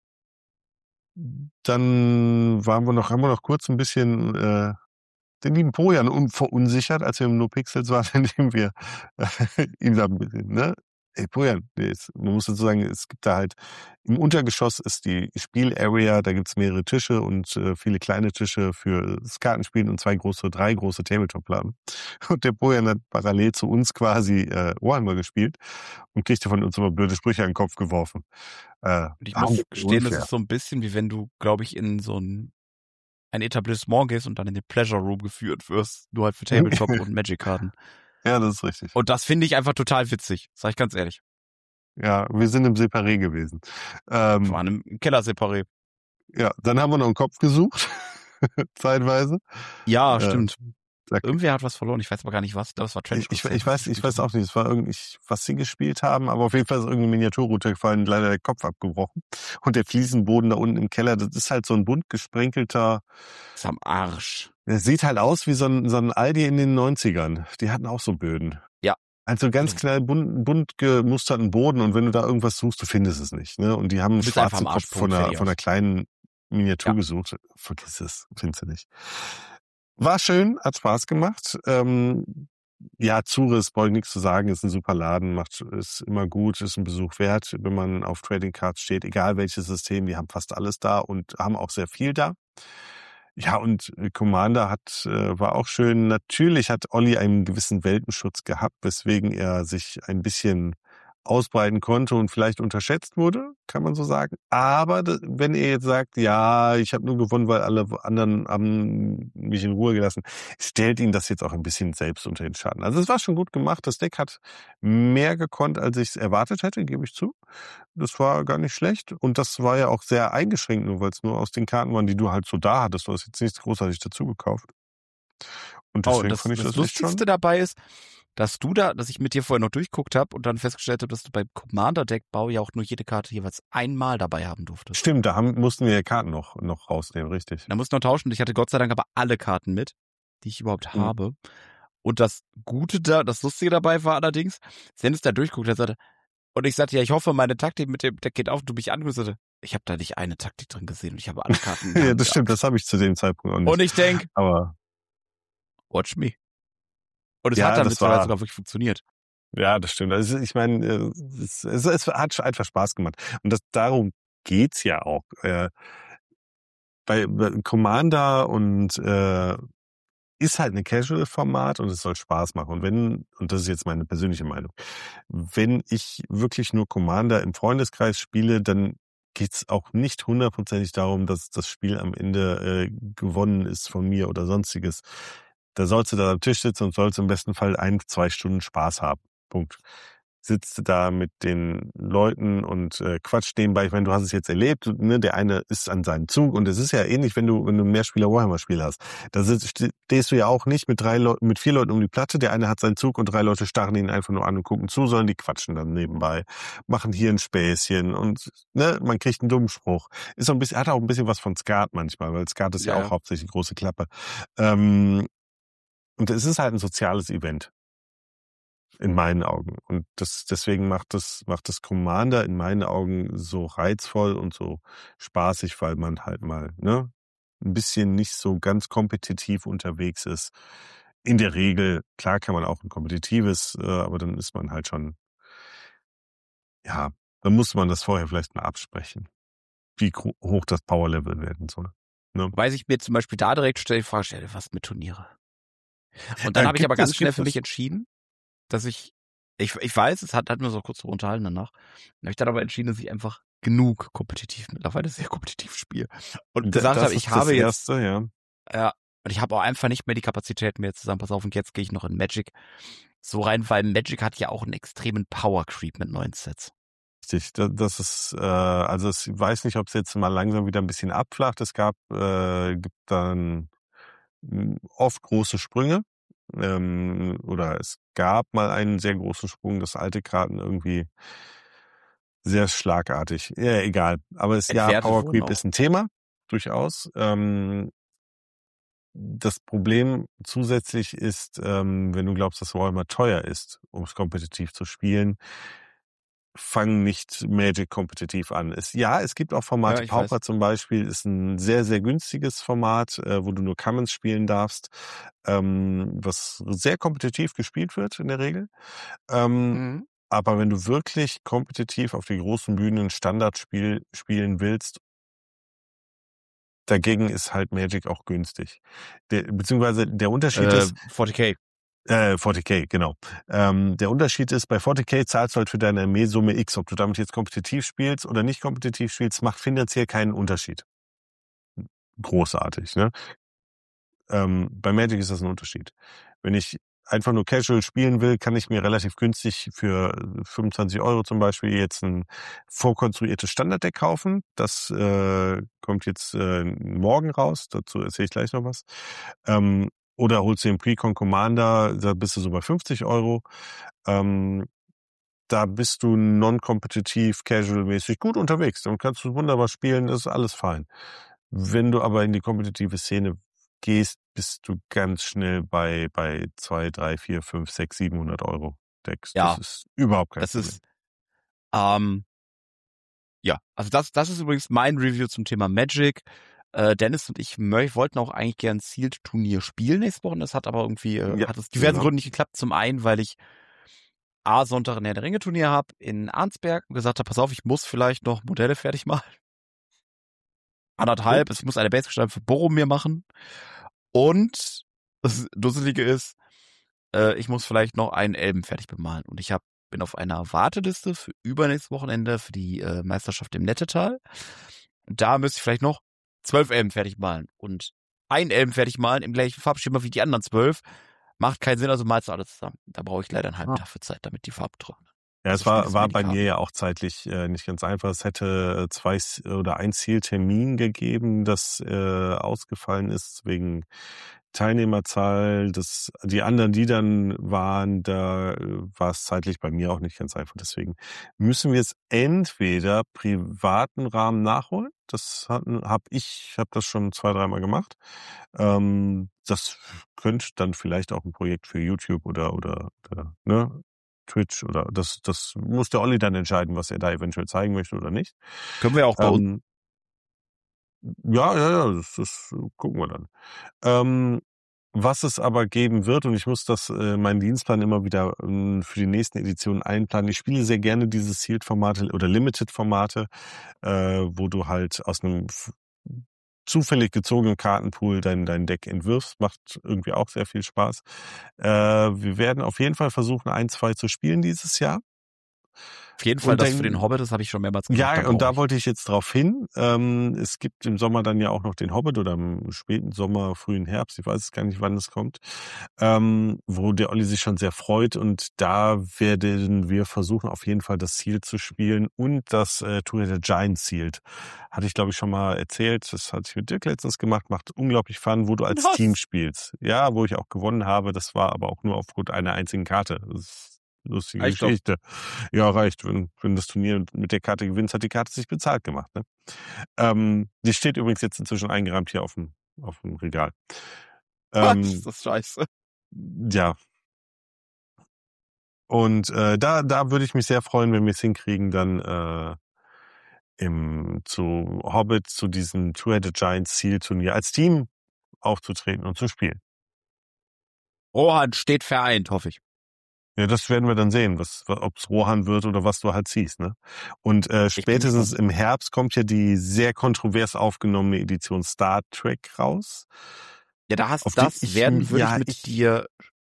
dann waren wir noch, haben wir noch kurz ein bisschen äh, den lieben Pojan un- verunsichert, als wir im No Pixels waren, indem wir äh, ihm da ein bisschen, ne? Ey, Pojan, man muss dazu sagen, es gibt da halt, im Untergeschoss ist die Spielarea, da gibt's mehrere Tische und äh, viele kleine Tische für das Kartenspielen und zwei große, drei große Tabletop-Platten. Und der Pojan hat parallel zu uns quasi äh, Warhammer gespielt und kriegte von uns immer blöde Sprüche an den Kopf geworfen. Äh, Und ich warum muss gestehen, das unfair? ist so ein bisschen wie wenn du, glaube ich, in so ein, ein Etablissement gehst und dann in den Pleasure Room geführt wirst. Nur halt für Tabletop und Magic-Karten. Ja, das ist richtig. Und das finde ich einfach total witzig. Sag ich ganz ehrlich. Ja, wir sind im Separé gewesen. Ähm, Wir waren im Keller separé. Ja, dann haben wir noch einen Kopf gesucht, zeitweise. Ja, Äh, stimmt. Irgendwer hat was verloren, ich weiß aber gar nicht was. Ich glaube, es war Trench. Ich, ich, ich weiß, ich weiß auch nicht, es war irgendwie, was sie gespielt haben, aber auf jeden Fall ist irgendeine Miniaturroute gefallen, leider der Kopf abgebrochen. Und der Fliesenboden da unten im Keller, das ist halt so ein bunt gesprenkelter. Das ist am Arsch. Der sieht halt aus wie so ein, so ein Aldi in den neunzigern. Die hatten auch so Böden. Ja. Also ganz knall bunt, bunt gemusterten Boden und wenn du da irgendwas suchst, du findest es nicht. Ne? Und die haben einen schwarzen Kopf von einer, von einer kleinen Miniatur ja. gesucht. Vergiss es, findest du nicht. War schön, hat Spaß gemacht. Ähm, ja, Zuris, brauche ich nichts zu sagen, ist ein super Laden, macht, ist immer gut, ist ein Besuch wert, wenn man auf Trading Cards steht, egal welches System, die haben fast alles da und haben auch sehr viel da. Ja, und Commander hat, äh, war auch schön. Natürlich hat Olli einen gewissen Weltenschutz gehabt, weswegen er sich ein bisschen ausbreiten konnte und vielleicht unterschätzt wurde, kann man so sagen. Aber wenn ihr jetzt sagt, ja, ich habe nur gewonnen, weil alle anderen haben mich in Ruhe gelassen, stellt ihn das jetzt auch ein bisschen selbst unter den Schaden. Also es war schon gut gemacht. Das Deck hat mehr gekonnt, als ich es erwartet hätte, gebe ich zu. Das war gar nicht schlecht. Und das war ja auch sehr eingeschränkt, nur weil es nur aus den Karten waren, die du halt so da hattest. Du hast jetzt nichts großartig dazu gekauft. Und deswegen oh, das, fand ich das das Lustigste echt schon. dabei ist, dass du da, dass ich mit dir vorher noch durchguckt habe und dann festgestellt habe, dass du beim Commander-Deckbau ja auch nur jede Karte jeweils einmal dabei haben durftest. Stimmt, da haben, mussten wir ja Karten noch, noch rausnehmen, richtig. Da mussten wir tauschen. Ich hatte Gott sei Dank aber alle Karten mit, die ich überhaupt mhm. habe. Und das Gute da, das Lustige dabei war allerdings, Dennis da durchguckt, er sagte, und ich sagte, ja, ich hoffe, meine Taktik mit dem Deck geht auf, und du mich angesagt, ich habe da nicht eine Taktik drin gesehen und ich habe alle Karten. Ja, das stimmt, das habe ich zu dem Zeitpunkt auch nicht. Und ich denk, aber watch me. Und es ja, hat dann das mittlerweile war, sogar wirklich funktioniert. Ja, das stimmt. Also ich meine, es, es, es hat einfach Spaß gemacht. Und das, darum geht's ja auch. Äh, bei, bei Commander und äh, ist halt ein Casual-Format und es soll Spaß machen. Und wenn, und das ist jetzt meine persönliche Meinung, wenn ich wirklich nur Commander im Freundeskreis spiele, dann geht's auch nicht hundertprozentig darum, dass das Spiel am Ende äh, gewonnen ist von mir oder sonstiges. Da sollst du da am Tisch sitzen und sollst im besten Fall ein, zwei Stunden Spaß haben. Punkt. Sitzt du da mit den Leuten und äh, quatscht nebenbei. Ich meine, du hast es jetzt erlebt, ne? Der eine ist an seinem Zug und es ist ja ähnlich, wenn du wenn du ein Mehrspieler-Warhammer-Spiel hast. Da sitzt, stehst du ja auch nicht mit drei Leuten, mit vier Leuten um die Platte. Der eine hat seinen Zug und drei Leute starren ihn einfach nur an und gucken zu, sondern die quatschen dann nebenbei, machen hier ein Späßchen und ne, man kriegt einen dummen Spruch. Ist so ein bisschen, hat auch ein bisschen was von Skat manchmal, weil Skat ist ja, ja auch hauptsächlich große Klappe. Ähm, und es ist halt ein soziales Event. In meinen Augen. Und das, deswegen macht das, macht das Commander in meinen Augen so reizvoll und so spaßig, weil man halt mal, ne, ein bisschen nicht so ganz kompetitiv unterwegs ist. In der Regel, klar kann man auch ein kompetitives, äh, aber dann ist man halt schon, ja, dann muss man das vorher vielleicht mal absprechen, wie hoch das Powerlevel werden soll. Ne? Weil ich mir zum Beispiel da direkt stelle, die Frage stelle, was mit Turniere? Und dann äh, habe ich aber ganz schnell für mich entschieden, dass ich, ich, ich weiß, es hat, hat mir so kurz darüber unterhalten danach. Dann habe ich dann aber entschieden, dass ich einfach genug kompetitiv, mittlerweile sehr kompetitiv spiele. Und gesagt habe, ich habe jetzt, Erste, ja. ja, und ich habe auch einfach nicht mehr die Kapazität, mir jetzt zu sagen, pass auf, und jetzt gehe ich noch in Magic so rein, weil Magic hat ja auch einen extremen Power Creep mit neuen Sets. Richtig, das ist, äh, also ich weiß nicht, ob es jetzt mal langsam wieder ein bisschen abflacht. Es gab, äh, gibt dann oft große Sprünge. Ähm, oder es gab mal einen sehr großen Sprung, dass alte Karten irgendwie sehr schlagartig, ja, egal. Aber es, ja, Power Creep ist ein Thema, durchaus. Ähm, das Problem zusätzlich ist, ähm, wenn du glaubst, dass Warhammer teuer ist, um es kompetitiv zu spielen, fang nicht Magic kompetitiv an. Es, ja, es gibt auch Formate, ja, Pauper weiß. Zum Beispiel ist ein sehr, sehr günstiges Format, äh, wo du nur Commons spielen darfst, ähm, was sehr kompetitiv gespielt wird in der Regel. Ähm, mhm. Aber wenn du wirklich kompetitiv auf die großen Bühnen Standardspiel spielen willst, dagegen ist halt Magic auch günstig. Der, beziehungsweise der Unterschied äh, ist... vierzig K. Äh, vierzig K, genau. Ähm, der Unterschied ist, bei vierzig K zahlst du halt für deine Armee Summe X. Ob du damit jetzt kompetitiv spielst oder nicht kompetitiv spielst, macht finanziell keinen Unterschied. Großartig, ne? Ähm, bei Magic ist das ein Unterschied. Wenn ich einfach nur casual spielen will, kann ich mir relativ günstig für fünfundzwanzig Euro zum Beispiel jetzt ein vorkonstruiertes Standarddeck kaufen. Das äh, kommt jetzt äh, morgen raus. Dazu erzähle ich gleich noch was. Ähm, oder holst dir den Precon Commander, da bist du so bei fünfzig Euro. Ähm, da bist du non-kompetitiv, casual-mäßig gut unterwegs. Dann kannst du wunderbar spielen, ist alles fein. Wenn du aber in die kompetitive Szene gehst, bist du ganz schnell bei bei zwei, drei, vier, fünf, sechs, siebenhundert Euro Decks. Ja, das ist überhaupt kein das Problem. ist, ähm, ja, also das, das ist übrigens mein Review zum Thema Magic. Äh, Dennis und ich mö- wollten auch eigentlich gern Sealed-Turnier spielen nächste Woche. Das hat aber irgendwie, äh, Ja, hat aus diversen genau. Gründen nicht geklappt. Zum einen, weil ich A, Sonntag ein Herr der Ringe-Turnier habe in Arnsberg und gesagt habe, pass auf, ich muss vielleicht noch Modelle fertig machen. Anderthalb, Gut. ich muss eine Base-Gestaltung für Boromir machen. Und das Dusselige ist, äh, ich muss vielleicht noch einen Elben fertig bemalen. Und ich hab, bin auf einer Warteliste für übernächstes Wochenende für die äh, Meisterschaft im Nettetal. Und da müsste ich vielleicht noch zwölf Elben fertig malen. Und ein Elben fertig malen im gleichen Farbschema wie die anderen zwölf macht keinen Sinn, also malst du alles zusammen. Da brauche ich leider einen halben Ah. Tag für Zeit, damit die Farben trocknen. Ja, es Also war, spätestens war wenn die bei Karten- mir ja auch zeitlich äh, nicht ganz einfach. Es hätte äh, zwei S- oder ein Zieltermin gegeben, das äh, ausgefallen ist wegen Teilnehmerzahl. Das, die anderen, die dann waren, da äh, war es zeitlich bei mir auch nicht ganz einfach. Deswegen müssen wir es entweder privaten Rahmen nachholen. Das habe ich, habe das schon zwei, dreimal gemacht. Ähm, das könnte dann vielleicht auch ein Projekt für YouTube oder oder, oder ne? Twitch oder das, das muss der Olli dann entscheiden, was er da eventuell zeigen möchte oder nicht. Können wir auch bei uns. Ähm, ja, ja, ja, das, das gucken wir dann. Ähm, was es aber geben wird, und ich muss das äh, meinen Dienstplan immer wieder ähm, für die nächsten Editionen einplanen. Ich spiele sehr gerne diese Sealed-Formate oder Limited-Formate, äh, wo du halt aus einem f- zufällig gezogenen Kartenpool dein, dein Deck entwirfst. Macht irgendwie auch sehr viel Spaß. Äh, wir werden auf jeden Fall versuchen, ein, zwei zu spielen dieses Jahr. Auf jeden Fall Und das dann- für den Hobbit, das habe ich schon mehrmals gesagt. Ja, und da brauche ich. wollte ich jetzt drauf hin. Ähm, es gibt im Sommer dann ja auch noch den Hobbit oder im späten Sommer, frühen Herbst, ich weiß es gar nicht, wann es kommt, ähm, wo der Olli sich schon sehr freut. Und da werden wir versuchen, auf jeden Fall das Sealed zu spielen und das äh, Two-Headed Giant Sealed. Hatte ich, glaube ich, schon mal erzählt. Das hatte ich mit Dirk letztens gemacht. Macht unglaublich Fun, wo du als Was? Team spielst. Ja, wo ich auch gewonnen habe. Das war aber auch nur aufgrund einer einzigen Karte. Das ist eine lustige Reicht doch. Geschichte. Ja, reicht. Wenn, wenn das Turnier mit der Karte gewinnst, hat die Karte sich bezahlt gemacht. Ne? Ähm, die steht übrigens jetzt inzwischen eingerahmt hier auf dem, auf dem Regal. Was Ähm, ist das scheiße? ja. Und äh, da, da würde ich mich sehr freuen, wenn wir es hinkriegen, dann äh, im zu Hobbit, zu diesem Two-Headed Giant Seal Turnier als Team aufzutreten und zu spielen. Rohan steht vereint, hoffe ich. Ja, das werden wir dann sehen, was, ob es Rohan wird oder was du halt ziehst, ne? Und äh, bin spätestens im Herbst kommt ja die sehr kontrovers aufgenommene Edition Star Trek raus. Ja, da hast Auf die das ich- werden würde ja, ich mit ich- dir.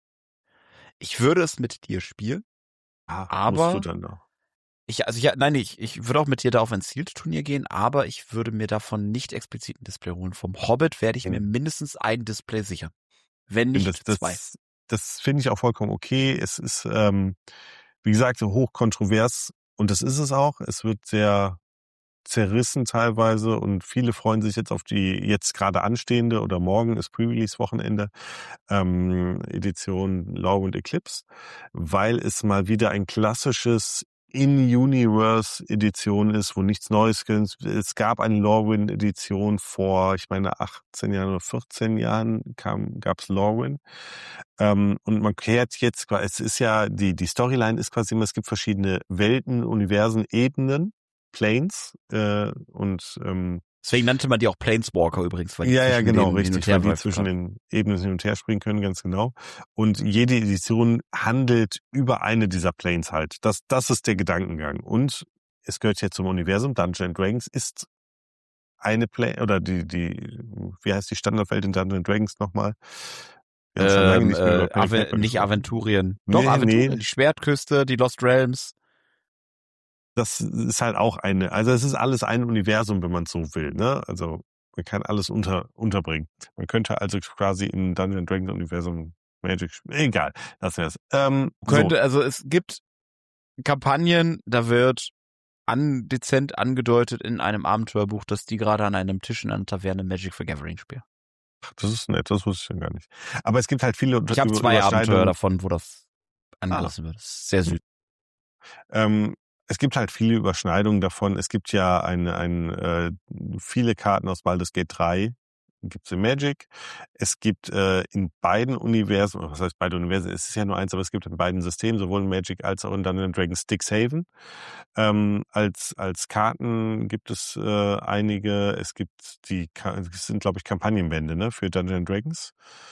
Ich würde es mit dir spielen. Ah, Aber- musst du dann noch. Ich, also ich, nein, ich, ich würde auch mit dir da auf ein Sealed-Turnier gehen, aber ich würde mir davon nicht explizit ein Display holen. Vom Hobbit werde ich Hm. mir mindestens ein Display sichern. Wenn nicht das, das, zwei. Das finde ich auch vollkommen okay. Es ist, ähm, wie gesagt, so hoch kontrovers und das ist es auch. Es wird sehr zerrissen teilweise und viele freuen sich jetzt auf die jetzt gerade anstehende oder morgen ist Pre-Release-Wochenende ähm, Edition Lorwyn Eclipse, weil es mal wieder ein klassisches In-Universe-Edition ist, wo nichts Neues gibt. Es gab eine Lorwyn-Edition vor, ich meine, achtzehn Jahren oder vierzehn Jahren kam, gab's Lorwyn. Ähm, und man kehrt jetzt, es ist ja, die, die Storyline ist quasi immer, es gibt verschiedene Welten, Universen, Ebenen, Planes, äh, und, ähm, Deswegen nannte man die auch Planeswalker übrigens, weil die ja, ja, zwischen genau, denen hin richtig, und her weil die läuft zwischen gerade. den Ebenen hin und her springen können, ganz genau. Und jede Edition handelt über eine dieser Planes halt. Das, das ist der Gedankengang. Und es gehört ja zum Universum. Dungeons and Dragons ist eine Plane, oder die, die, wie heißt die Standardwelt in Dungeons and Dragons nochmal? Wir haben schon lange Ähm, nicht mehr äh, über Pen and Ave Paper nicht gesprochen. Aventurien. Nee, Doch, Aventurien, nee. die Schwertküste, die Lost Realms. Das ist halt auch eine, also es ist alles ein Universum, wenn man es so will, ne? Also man kann alles unter, unterbringen. Man könnte also quasi im Dungeons and Dragons Universum Magic spielen. Egal, das wär's. Ähm, Könnte, so. also es gibt Kampagnen, da wird an, dezent angedeutet in einem Abenteuerbuch, dass die gerade an einem Tisch in einer Taverne Magic the Gathering spielen. Das ist nett, das wusste ich schon gar nicht. Aber es gibt halt viele Ich habe zwei Abenteuer davon, wo das angerissen ah. wird. Das ist sehr süß. Ähm, es gibt halt viele Überschneidungen davon. Es gibt ja ein, ein, äh, viele Karten aus Baldur's Gate drei. Gibt's in Magic. Es gibt äh, in beiden Universen, was heißt beide Universen, es ist ja nur eins, aber es gibt in beiden Systemen, sowohl in Magic als auch in Dungeons and Dragons Strixhaven. Ähm, als, als Karten gibt es äh, einige, es gibt die, es sind glaube ich Kampagnenbände, ne, für Dungeons and Dragons,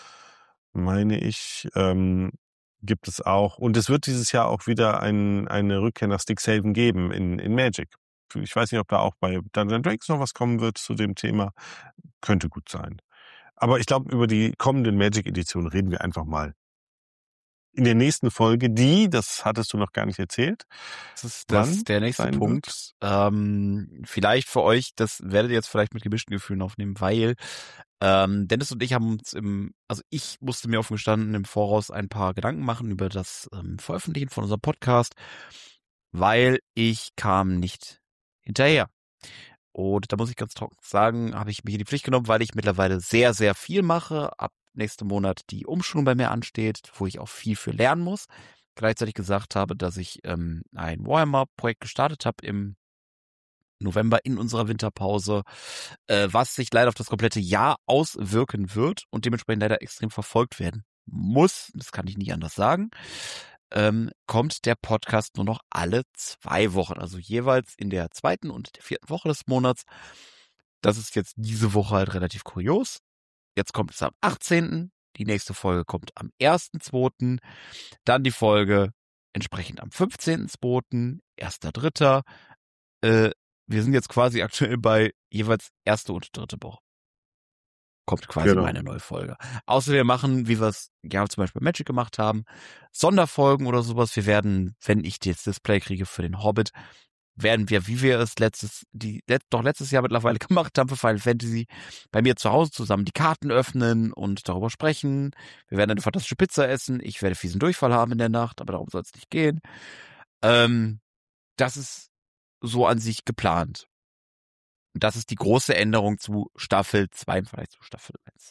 meine ich, ähm, gibt es auch. Und es wird dieses Jahr auch wieder ein, eine Rückkehr nach Strixhaven geben in, in Magic. Ich weiß nicht, ob da auch bei Dungeons and Dragons noch was kommen wird zu dem Thema. Könnte gut sein. Aber ich glaube, über die kommenden Magic-Editionen reden wir einfach mal in der nächsten Folge, die, das hattest du noch gar nicht erzählt. Das ist das, der nächste Punkt. Ähm, vielleicht für euch, das werdet ihr jetzt vielleicht mit gemischten Gefühlen aufnehmen, weil ähm, Dennis und ich haben uns im, also ich musste mir offen gestanden im Voraus ein paar Gedanken machen über das ähm, Veröffentlichen von unserem Podcast, weil ich kam nicht hinterher. Und da muss ich ganz trocken sagen, habe ich mich in die Pflicht genommen, weil ich mittlerweile sehr, sehr viel mache. Ab nächsten Monat die Umschulung bei mir ansteht, wo ich auch viel für lernen muss. Gleichzeitig gesagt habe, dass ich ähm, ein Warhammer-Projekt gestartet habe im November in unserer Winterpause, äh, was sich leider auf das komplette Jahr auswirken wird und dementsprechend leider extrem verfolgt werden muss. Das kann ich nicht anders sagen. Ähm, kommt der Podcast nur noch alle zwei Wochen, also jeweils in der zweiten und der vierten Woche des Monats. Das ist jetzt diese Woche halt relativ kurios. Jetzt kommt es am achtzehnten Die nächste Folge kommt am ersten zweiten Dann die Folge entsprechend am fünfzehnten zweiten erster dritter Äh, wir sind jetzt quasi aktuell bei jeweils erste und dritte Woche. Kommt quasi Genau. meine neue Folge. Außer wir machen, wie wir es ja zum Beispiel bei Magic gemacht haben, Sonderfolgen oder sowas. Wir werden, wenn ich das Display kriege für den Hobbit, werden wir, wie wir es letztes, die, let, doch letztes Jahr mittlerweile gemacht haben für Final Fantasy, bei mir zu Hause zusammen die Karten öffnen und darüber sprechen. Wir werden eine fantastische Pizza essen. Ich werde fiesen Durchfall haben in der Nacht, aber darum soll es nicht gehen. Ähm, das ist so an sich geplant. Und das ist die große Änderung zu Staffel zwei im Vergleich zu Staffel eins.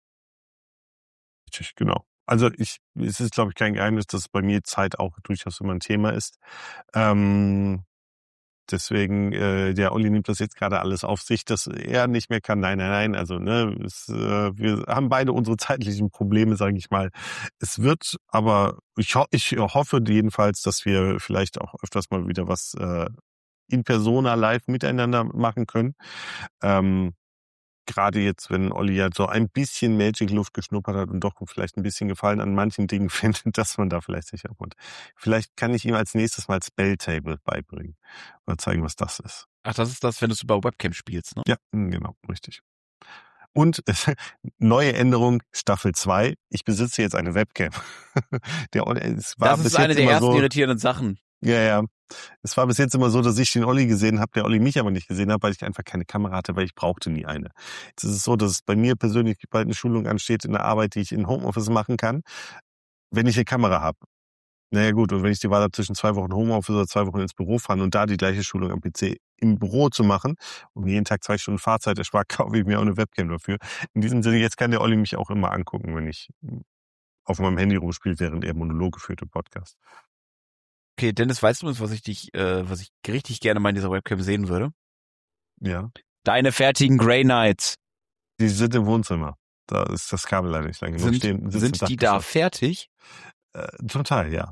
Richtig, genau. Also ich, es ist, glaube ich, kein Geheimnis, dass bei mir Zeit auch durchaus immer ein Thema ist. Ähm, deswegen, äh, der Olli nimmt das jetzt gerade alles auf sich, dass er nicht mehr kann. Nein, nein, nein. Also ne, es, äh, wir haben beide unsere zeitlichen Probleme, sage ich mal. Es wird, aber ich, ho- ich hoffe jedenfalls, dass wir vielleicht auch öfters mal wieder was äh, in persona live miteinander machen können. Ähm, Gerade jetzt, wenn Olli ja so ein bisschen Magic-Luft geschnuppert hat und doch vielleicht ein bisschen Gefallen an manchen Dingen findet, dass man da vielleicht sich auch. Und vielleicht kann ich ihm als nächstes mal Spelltable beibringen oder zeigen, was das ist. Ach, das ist das, wenn du es über Webcam spielst, ne? Ja, genau, richtig. Und äh, neue Änderung, Staffel zwei. Ich besitze jetzt eine Webcam. der, es war das ist bis eine jetzt der immer ersten so, irritierenden Sachen. Ja, ja. Es war bis jetzt immer so, dass ich den Olli gesehen habe, der Olli mich aber nicht gesehen hat, weil ich einfach keine Kamera hatte, weil ich brauchte nie eine. Jetzt ist es so, dass bei mir persönlich bald eine Schulung ansteht in der Arbeit, die ich in Homeoffice machen kann, wenn ich eine Kamera habe. Naja gut, und wenn ich die Wahl habe zwischen zwei Wochen Homeoffice oder zwei Wochen ins Büro fahren und da die gleiche Schulung am P C im Büro zu machen und mir jeden Tag zwei Stunden Fahrzeit erspart, kaufe ich mir auch eine Webcam dafür. In diesem Sinne, jetzt kann der Olli mich auch immer angucken, wenn ich auf meinem Handy rumspiele, während er Monologe führt im Podcast. Okay, Dennis, weißt du uns, was ich dich, äh, was ich richtig gerne mal in dieser Webcam sehen würde? Ja. Deine fertigen Grey Knights. Die sind im Wohnzimmer. Da ist das Kabel leider nicht lang genug. Sind, Stehen, sind die da fertig? Äh, zum Teil, ja.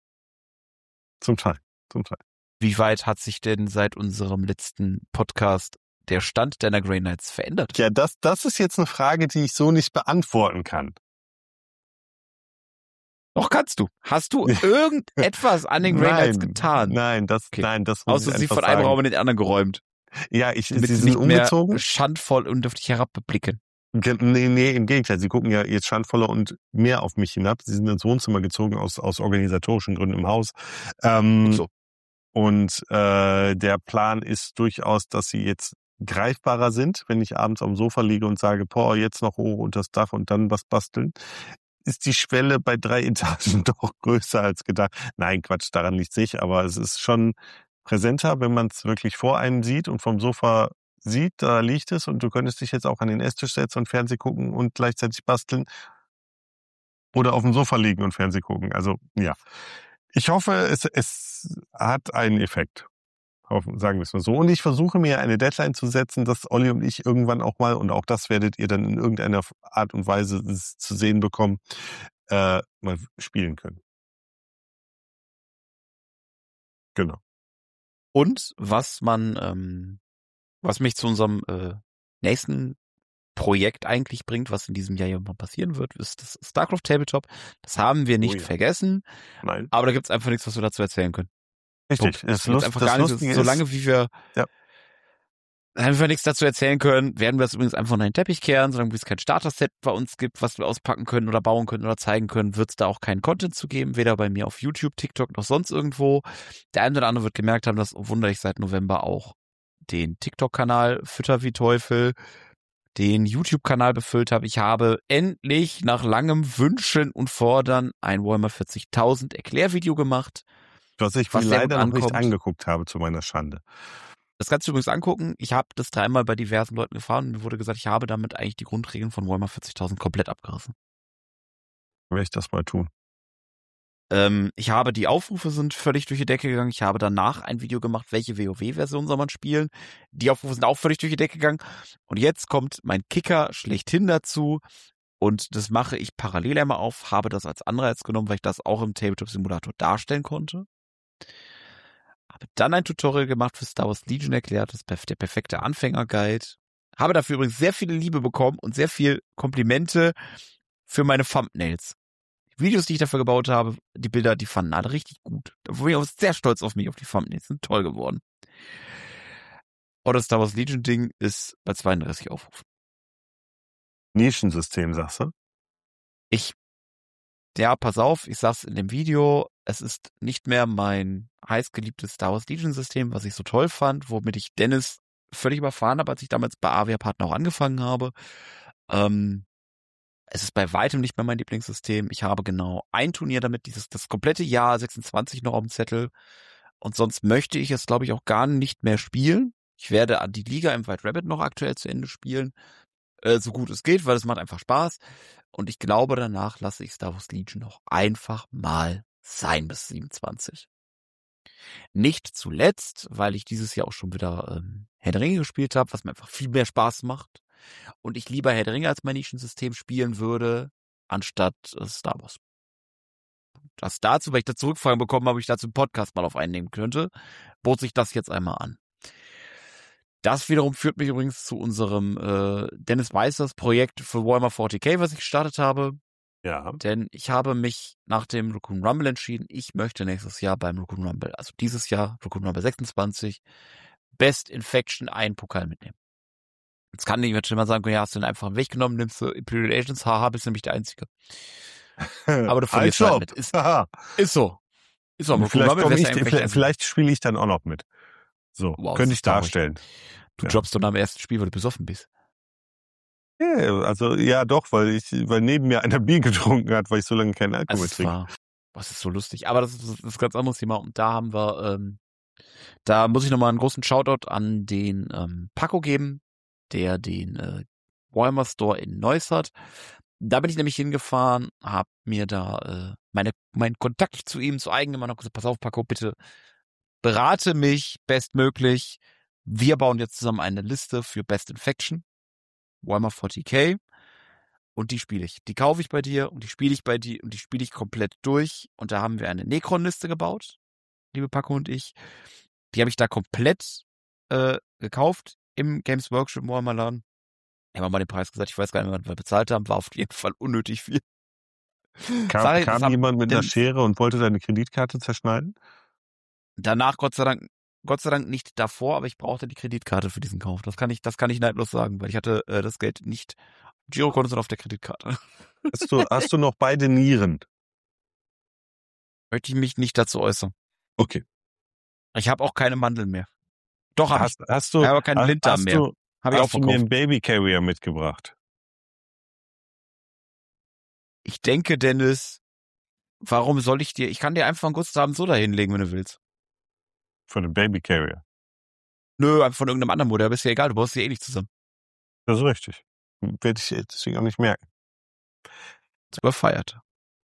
Zum Teil, zum Teil. Wie weit hat sich denn seit unserem letzten Podcast der Stand deiner Grey Knights verändert? Ja, das, das ist jetzt eine Frage, die ich so nicht beantworten kann. Doch kannst du. Hast du irgendetwas an den Grey Knights getan? Nein, das, okay. nein, das muss Außer ich sie einfach von sagen. einem Raum in den anderen geräumt. Ja, ich, damit sie sie sind nicht umgezogen. mehr schandvoll und auf dich herabblicken. Nee, nee, im Gegenteil. Sie gucken ja jetzt schandvoller und mehr auf mich hinab. Sie sind ins Wohnzimmer gezogen aus, aus organisatorischen Gründen im Haus. Ähm, so. Und äh, der Plan ist durchaus, dass sie jetzt greifbarer sind, wenn ich abends am Sofa liege und sage, boah, jetzt noch hoch unter das Dach und dann was basteln. Ist die Schwelle bei drei Etagen doch größer als gedacht. Nein, Quatsch, daran liegt sich, aber es ist schon präsenter, wenn man es wirklich vor einem sieht und vom Sofa sieht, da liegt es und du könntest dich jetzt auch an den Esstisch setzen und Fernseh gucken und gleichzeitig basteln. Oder auf dem Sofa liegen und Fernseh gucken. Also ja, ich hoffe, es, es hat einen Effekt. Sagen wir es mal so. Und ich versuche mir eine Deadline zu setzen, dass Olli und ich irgendwann auch mal, und auch das werdet ihr dann in irgendeiner Art und Weise zu sehen bekommen, äh, mal spielen können. Genau. Und was man, ähm, was mich zu unserem äh, nächsten Projekt eigentlich bringt, was in diesem Jahr ja mal passieren wird, ist das StarCraft Tabletop. Das haben wir nicht Oh ja. vergessen. Nein. Aber da gibt's einfach nichts, was wir dazu erzählen können. Richtig. Punkt. Es Das Lust, einfach das gar nichts. Lustige Solange ist, wie wir ja. Wenn wir nichts dazu erzählen können, werden wir das übrigens einfach unter den Teppich kehren. Solange es kein Starter-Set bei uns gibt, was wir auspacken können oder bauen können oder zeigen können, wird es da auch keinen Content zu geben. Weder bei mir auf YouTube, TikTok noch sonst irgendwo. Der eine oder andere wird gemerkt haben, dass, oh Wunder, ich seit November auch den TikTok-Kanal Fütter wie Teufel, den YouTube-Kanal befüllt habe. Ich habe endlich nach langem Wünschen und Fordern ein Warhammer vierzigtausend Erklärvideo gemacht. Was ich was mir sehr gut leider noch nicht ankommt. angeguckt habe, zu meiner Schande. Das kannst du übrigens angucken. Ich habe das dreimal bei diversen Leuten gefahren und mir wurde gesagt, ich habe damit eigentlich die Grundregeln von Warhammer vierzigtausend komplett abgerissen. Werde ich das mal tun. Ähm, ich habe, die Aufrufe sind völlig durch die Decke gegangen. Ich habe danach ein Video gemacht, welche WoW-Version soll man spielen. Die Aufrufe sind auch völlig durch die Decke gegangen. Und jetzt kommt mein Kicker schlechthin dazu. Und das mache ich parallel einmal auf, habe das als Anreiz genommen, weil ich das auch im Tabletop-Simulator darstellen konnte. Habe dann ein Tutorial gemacht für Star Wars Legion erklärt, das ist der perfekte Anfänger-Guide. Habe dafür übrigens sehr viele Liebe bekommen und sehr viel Komplimente für meine Thumbnails. Die Videos, die ich dafür gebaut habe, die Bilder, die fanden alle richtig gut. Da bin ich auch sehr stolz auf mich, auf die Thumbnails, sind toll geworden. Und das Star Wars Legion Ding ist bei zweiunddreißig Aufrufen. Nischensystem, sagst du? Ich, ja, pass auf, ich sag's in dem Video, es ist nicht mehr mein heißgeliebtes Star Wars Legion System, was ich so toll fand, womit ich Dennis völlig überfahren habe, als ich damals bei Avia Partner auch angefangen habe. Ähm, es ist bei weitem nicht mehr mein Lieblingssystem. Ich habe genau ein Turnier damit, dieses das komplette Jahr sechsundzwanzig noch auf dem Zettel. Und sonst möchte ich es, glaube ich, auch gar nicht mehr spielen. Ich werde die Liga im White Rabbit noch aktuell zu Ende spielen, äh, so gut es geht, weil es macht einfach Spaß. Und ich glaube, danach lasse ich Star Wars Legion noch einfach mal sein bis siebenundzwanzig. Nicht zuletzt, weil ich dieses Jahr auch schon wieder ähm, Herr der Ringe gespielt habe, was mir einfach viel mehr Spaß macht. Und ich lieber Herr der Ringe als mein Nischensystem spielen würde, anstatt äh, Star Wars. Das dazu, weil ich da Zurückfragen bekommen habe, ob ich dazu einen Podcast mal auf einnehmen könnte, bot sich das jetzt einmal an. Das wiederum führt mich übrigens zu unserem äh, Dennis Weissers Projekt für Warhammer vierzig K, was ich gestartet habe. Ja. Denn ich habe mich nach dem Raccoon Rumble entschieden, ich möchte nächstes Jahr beim Raccoon Rumble, also dieses Jahr, Raccoon Rumble sechsundzwanzig, Best Infection einen Pokal mitnehmen. Jetzt kann ich jetzt schon mal sagen, ja, hast du den einfach einen Weg genommen, nimmst du Imperial Agents, haha, bist nämlich der Einzige. Aber du verlierst halt mit. Ist, ist so. Ist so. Vielleicht, Rumble, ich, vielleicht, vielleicht spiele ich dann auch noch mit. So, wow, könnte ich darstellen. Du ja. droppst doch am ersten Spiel, weil du besoffen bist. Ja, also ja doch, weil ich, weil neben mir einer Bier getrunken hat, weil ich so lange keinen Alkohol also trinke. Das ist so lustig. Aber das ist, das ist ein ganz anderes Thema. Und da haben wir, ähm, da muss ich nochmal einen großen Shoutout an den ähm, Paco geben, der den äh, Warhammer Store in Neuss hat. Da bin ich nämlich hingefahren, habe mir da äh, meine meinen Kontakt zu ihm zu eigen gemacht und gesagt, pass auf, Paco, bitte berate mich bestmöglich. Wir bauen jetzt zusammen eine Liste für Best Infection, Warhammer vierzig K, und die spiele ich. Die kaufe ich bei dir und die spiele ich bei dir und die spiele ich komplett durch. Und da haben wir eine Necron-Liste gebaut, liebe Paco und ich. Die habe ich da komplett äh, gekauft im Games Workshop im Warhammer Laden. Ich habe mal den Preis gesagt, ich weiß gar nicht mehr, was wir bezahlt haben, war auf jeden Fall unnötig viel. Kam, ich, kam jemand mit einer Schere und wollte deine Kreditkarte zerschneiden? Danach, Gott sei Dank, Gott sei Dank nicht davor, aber ich brauchte die Kreditkarte für diesen Kauf. Das kann ich, das kann ich neidlos sagen, weil ich hatte äh, das Geld nicht auf Girokonto, sondern auf der Kreditkarte. Hast du, hast du noch beide Nieren? Möchte ich mich nicht dazu äußern. Okay. Ich habe auch keine Mandeln mehr. Doch, habe ich. Hast du, ich habe aber keinen Blinddarm mehr. Du, hab ich hast auch verkauft. du mir einen Baby Carrier mitgebracht? Ich denke, Dennis, warum soll ich dir, ich kann dir einfach einen Gustavs Soda hinlegen, wenn du willst. Für einen Baby Carrier? Nö, einfach von irgendeinem anderen Modell, aber ist ja egal, du brauchst sie eh nicht zusammen. Das ist richtig. Werde ich deswegen auch nicht merken. Das überfeiert.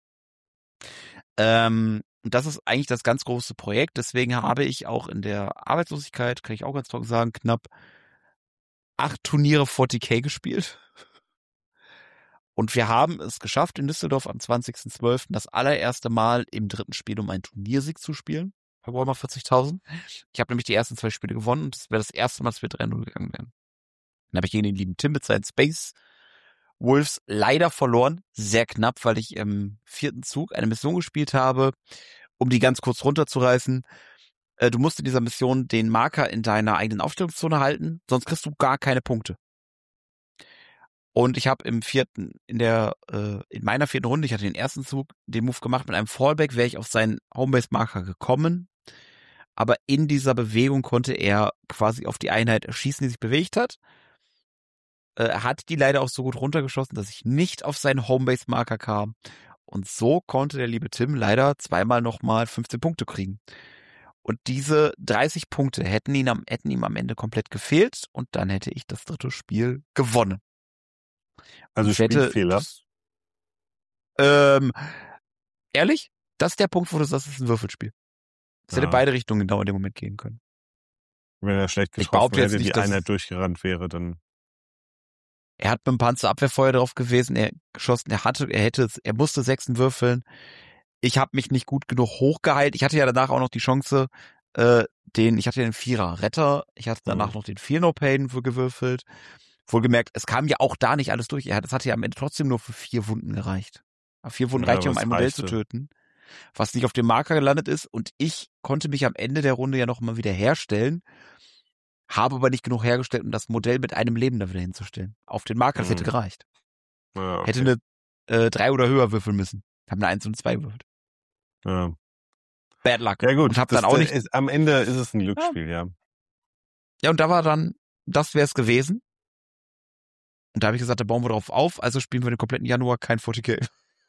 Ähm, das ist eigentlich das ganz große Projekt, deswegen habe ich auch in der Arbeitslosigkeit, kann ich auch ganz trocken sagen, knapp acht Turniere vierzig K gespielt. Und wir haben es geschafft, in Düsseldorf am zwanzigsten zwölften das allererste Mal im dritten Spiel um einen Turniersieg zu spielen. Bei Warhammer vierzigtausend. Ich habe nämlich die ersten zwei Spiele gewonnen und das wäre das erste Mal, dass wir drei null gegangen wären. Dann habe ich gegen den lieben Tim mit seinen Space Wolves leider verloren. Sehr knapp, weil ich im vierten Zug eine Mission gespielt habe, um die ganz kurz runterzureißen. Äh, du musst in dieser Mission den Marker in deiner eigenen Aufstellungszone halten, sonst kriegst du gar keine Punkte. Und ich habe im vierten, in der, äh, in meiner vierten Runde, ich hatte den ersten Zug, den Move gemacht, mit einem Fallback wäre ich auf seinen Homebase-Marker gekommen. Aber in dieser Bewegung konnte er quasi auf die Einheit schießen, die sich bewegt hat. Er hat die leider auch so gut runtergeschossen, dass ich nicht auf seinen Homebase-Marker kam. Und so konnte der liebe Tim leider zweimal nochmal fünfzehn Punkte kriegen. Und diese dreißig Punkte hätten, ihn am, hätten ihm am Ende komplett gefehlt. Und dann hätte ich das dritte Spiel gewonnen. Also ich hätte, Spielfehler? das, ähm, ehrlich? Das ist der Punkt, wo du sagst, das ist ein Würfelspiel. Es Ja. hätte beide Richtungen genau in dem Moment gehen können. Wenn er schlecht Ich getroffen behaupte jetzt hätte, nicht, die dass- Einheit durchgerannt wäre, dann... Er hat mit dem Panzerabwehrfeuer drauf gewesen, er geschossen, er hatte, er hätte, er musste Sechsen würfeln. Ich habe mich nicht gut genug hochgeheilt. Ich hatte ja danach auch noch die Chance, äh, den, ich hatte den Vierer Retter, ich hatte danach Mhm. noch den Vier No Pain für gewürfelt. Wohlgemerkt, es kam ja auch da nicht alles durch. Er hat, es hatte ja am Ende trotzdem nur für vier Wunden gereicht. Aber vier Wunden Ja, reicht ja, um aber ein es Modell reichte. zu töten, was nicht auf dem Marker gelandet ist. Und ich konnte mich am Ende der Runde ja noch mal wieder herstellen, habe aber nicht genug hergestellt, um das Modell mit einem Leben da wieder hinzustellen. Auf den Marker, das Mhm. hätte gereicht. Ja, okay. Hätte eine äh, drei oder höher würfeln müssen. Ich habe eine eins und zwei gewürfelt. ja. Bad luck. ja gut, Und hab das, dann auch nicht. Ist, am Ende ist es ein Glücksspiel, ja. Ja, und da war dann, das wäre es gewesen. Und da habe ich gesagt, da bauen wir drauf auf, also spielen wir den kompletten Januar kein vierzig K.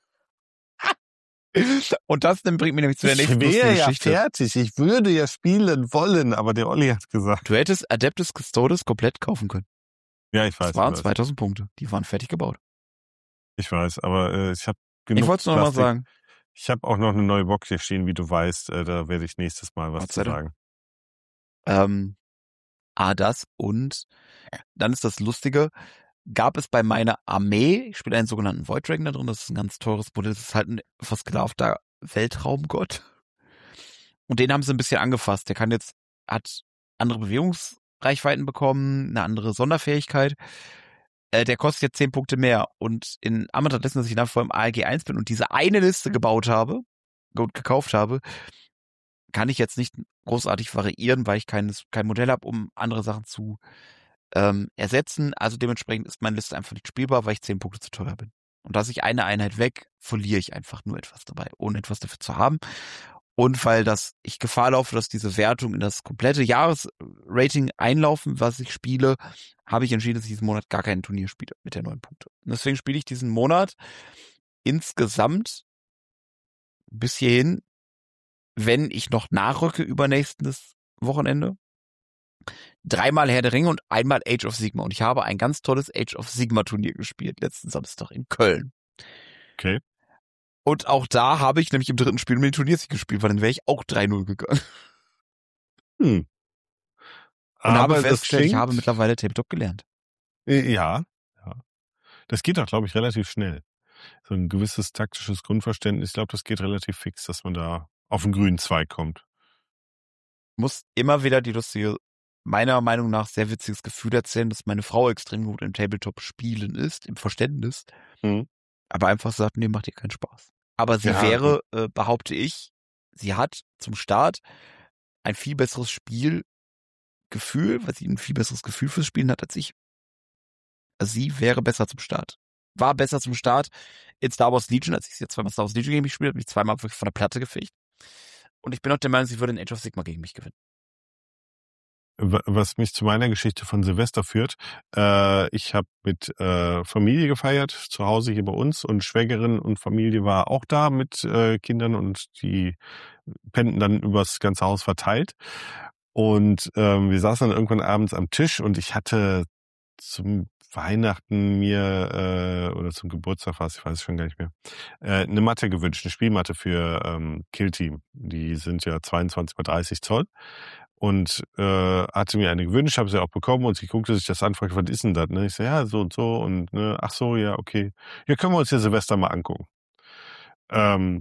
Und das dann bringt mich nämlich zu der nächsten ich wäre lustigen ja Geschichte. fertig, ich würde ja spielen wollen, aber der Olli hat gesagt. Du hättest Adeptus Custodes komplett kaufen können. Ja, ich weiß. Das waren ich weiß. zweitausend Punkte. Die waren fertig gebaut. Ich weiß, aber äh, ich habe genug Ich wollte es nur noch mal Plastik. sagen. Ich habe auch noch eine neue Box hier stehen, wie du weißt. Äh, da werde ich nächstes Mal was Gott zu sei Dank. sagen. Ähm, A, das und dann ist das Lustige, gab es bei meiner Armee, ich spiele einen sogenannten Void Dragon da drin, das ist ein ganz teures Modell, das ist halt ein versklavter Weltraumgott. Und den haben sie ein bisschen angefasst. Der kann jetzt, hat andere Bewegungsreichweiten bekommen, eine andere Sonderfähigkeit. Äh, der kostet jetzt zehn Punkte mehr. Und in Anbetracht dessen, dass ich nach wie vor im A R G eins bin und diese eine Liste gebaut habe und gekauft habe, kann ich jetzt nicht großartig variieren, weil ich keines, kein Modell habe, um andere Sachen zu ähm, ersetzen. Also dementsprechend ist meine Liste einfach nicht spielbar, weil ich zehn Punkte zu teuer bin. Und dass ich eine Einheit weg, verliere ich einfach nur etwas dabei, ohne etwas dafür zu haben. Und weil das ich Gefahr laufe, dass diese Wertung in das komplette Jahresrating einlaufen, was ich spiele, habe ich entschieden, dass ich diesen Monat gar kein Turnier spiele mit der neun Punkte. Und deswegen spiele ich diesen Monat insgesamt bis hierhin, wenn ich noch nachrücke übernächstes Wochenende, dreimal Herr der Ringe und einmal Age of Sigmar. Und ich habe ein ganz tolles Age of Sigmar Turnier gespielt, letzten Samstag in Köln. Okay. Und auch da habe ich nämlich im dritten Spiel mit den Turniersieg gespielt, weil dann wäre ich auch drei null gegangen. Hm. Und Aber habe das festgestellt, ich klingt- habe mittlerweile Tabletop gelernt. Äh, Ja, ja. Das geht auch, glaube ich, relativ schnell. So ein gewisses taktisches Grundverständnis, ich glaube, das geht relativ fix, dass man da auf den grünen Zweig kommt. Muss immer wieder die lustige, meiner Meinung nach sehr witziges Gefühl erzählen, dass meine Frau extrem gut im Tabletop spielen ist, im Verständnis, Mhm. aber einfach sagt, nee, macht ihr keinen Spaß. Aber sie Ja, wäre, äh, behaupte ich, sie hat zum Start ein viel besseres Spielgefühl, weil sie ein viel besseres Gefühl fürs Spielen hat als ich. Also sie wäre besser zum Start. War besser zum Start in Star Wars Legion, als ich jetzt zweimal Star Wars Legion gegen mich gespielt habe, mich zweimal wirklich von der Platte gefegt. Und ich bin auch der Meinung, sie würde in Age of Sigmar gegen mich gewinnen. Wa- Was mich zu meiner Geschichte von Silvester führt. Äh, ich habe mit äh, Familie gefeiert, zu Hause hier bei uns, und Schwägerin und Familie war auch da mit äh, Kindern und die pennten dann übers ganze Haus verteilt. Und ähm, wir saßen dann irgendwann abends am Tisch und ich hatte zum Weihnachten mir äh, oder zum Geburtstag fast, ich weiß es schon gar nicht mehr, äh, eine Matte gewünscht, eine Spielmatte für ähm, Kill Team. Die sind ja zweiundzwanzig mal dreißig Zoll und äh, hatte mir eine gewünscht, habe sie auch bekommen und sie guckte sich das an, fragte, was ist denn das? Ne? Ich so, ja, so und so und ne, ach so, ja, okay. Ja, können wir uns hier Silvester mal angucken. Ähm,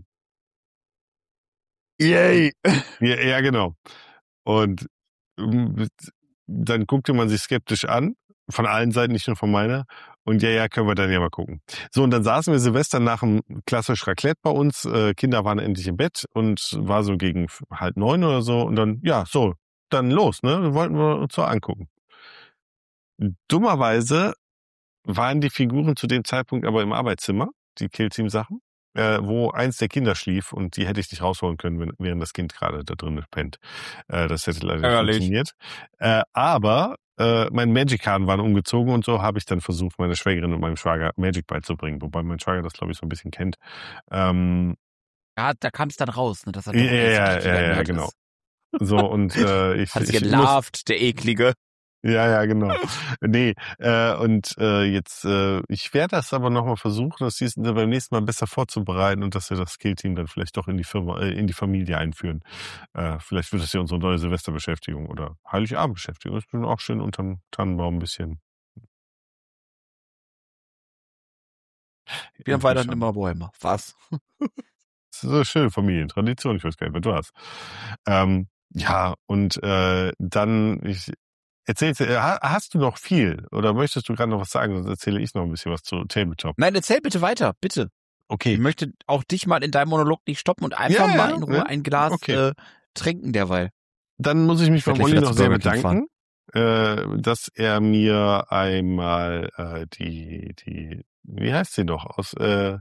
Yay! Ja, ja, genau. Und ähm, dann guckte man sich skeptisch an, von allen Seiten, nicht nur von meiner. Und ja, ja, können wir dann ja mal gucken. So, und dann saßen wir Silvester nach dem klassisch Raclette bei uns. Äh, Kinder waren endlich im Bett und war so gegen halb neun oder so. Und dann, ja, so, dann los, ne? Wir wollten wir uns so angucken. Dummerweise waren die Figuren zu dem Zeitpunkt aber im Arbeitszimmer, die Kill-Team-Sachen, äh, wo eins der Kinder schlief und die hätte ich nicht rausholen können, wenn, während das Kind gerade da drin pennt. Äh, das hätte leider nicht Ehrlich? funktioniert. Äh, aber äh, meine Magic-Karten waren umgezogen und so habe ich dann versucht, meine Schwägerin und meinem Schwager Magic beizubringen, wobei mein Schwager das, glaube ich, so ein bisschen kennt. Ähm, Ja, da kam es dann raus, ne, dass er ja, doch ja, ein ja, richtiger ja, Nerd genau. ist. So, und äh, ich, Hat sich ich muss, entlarvt, der Eklige. ja, ja, genau. Nee, äh, und äh, jetzt, äh, ich werde das aber nochmal versuchen, das dies, beim nächsten Mal besser vorzubereiten und dass wir das Skill-Team dann vielleicht doch in die Firma, äh, in die Familie einführen. Äh, vielleicht wird es ja unsere neue Silvesterbeschäftigung oder Heiligabendbeschäftigung. Das ist auch schön unterm Tannenbaum ein bisschen. Wir haben weiterhin immer Bäume. Was? Das ist so eine schöne Familientradition, ich weiß gar nicht, was du hast. Ähm, ja, und äh, dann, ich erzählst, äh, hast du noch viel oder möchtest du gerade noch was sagen, sonst erzähle ich noch ein bisschen was zu Tabletop. Nein, erzähl bitte weiter, bitte. Okay. Ich möchte auch dich mal in deinem Monolog nicht stoppen und einfach Ja, mal ja, in Ruhe ja. ein Glas Okay. äh, trinken derweil. Dann muss ich mich bei Werd gleich Molly wieder noch zu sehr Burger King bedanken, äh, dass er mir einmal äh, die, die, wie heißt sie noch, aus äh,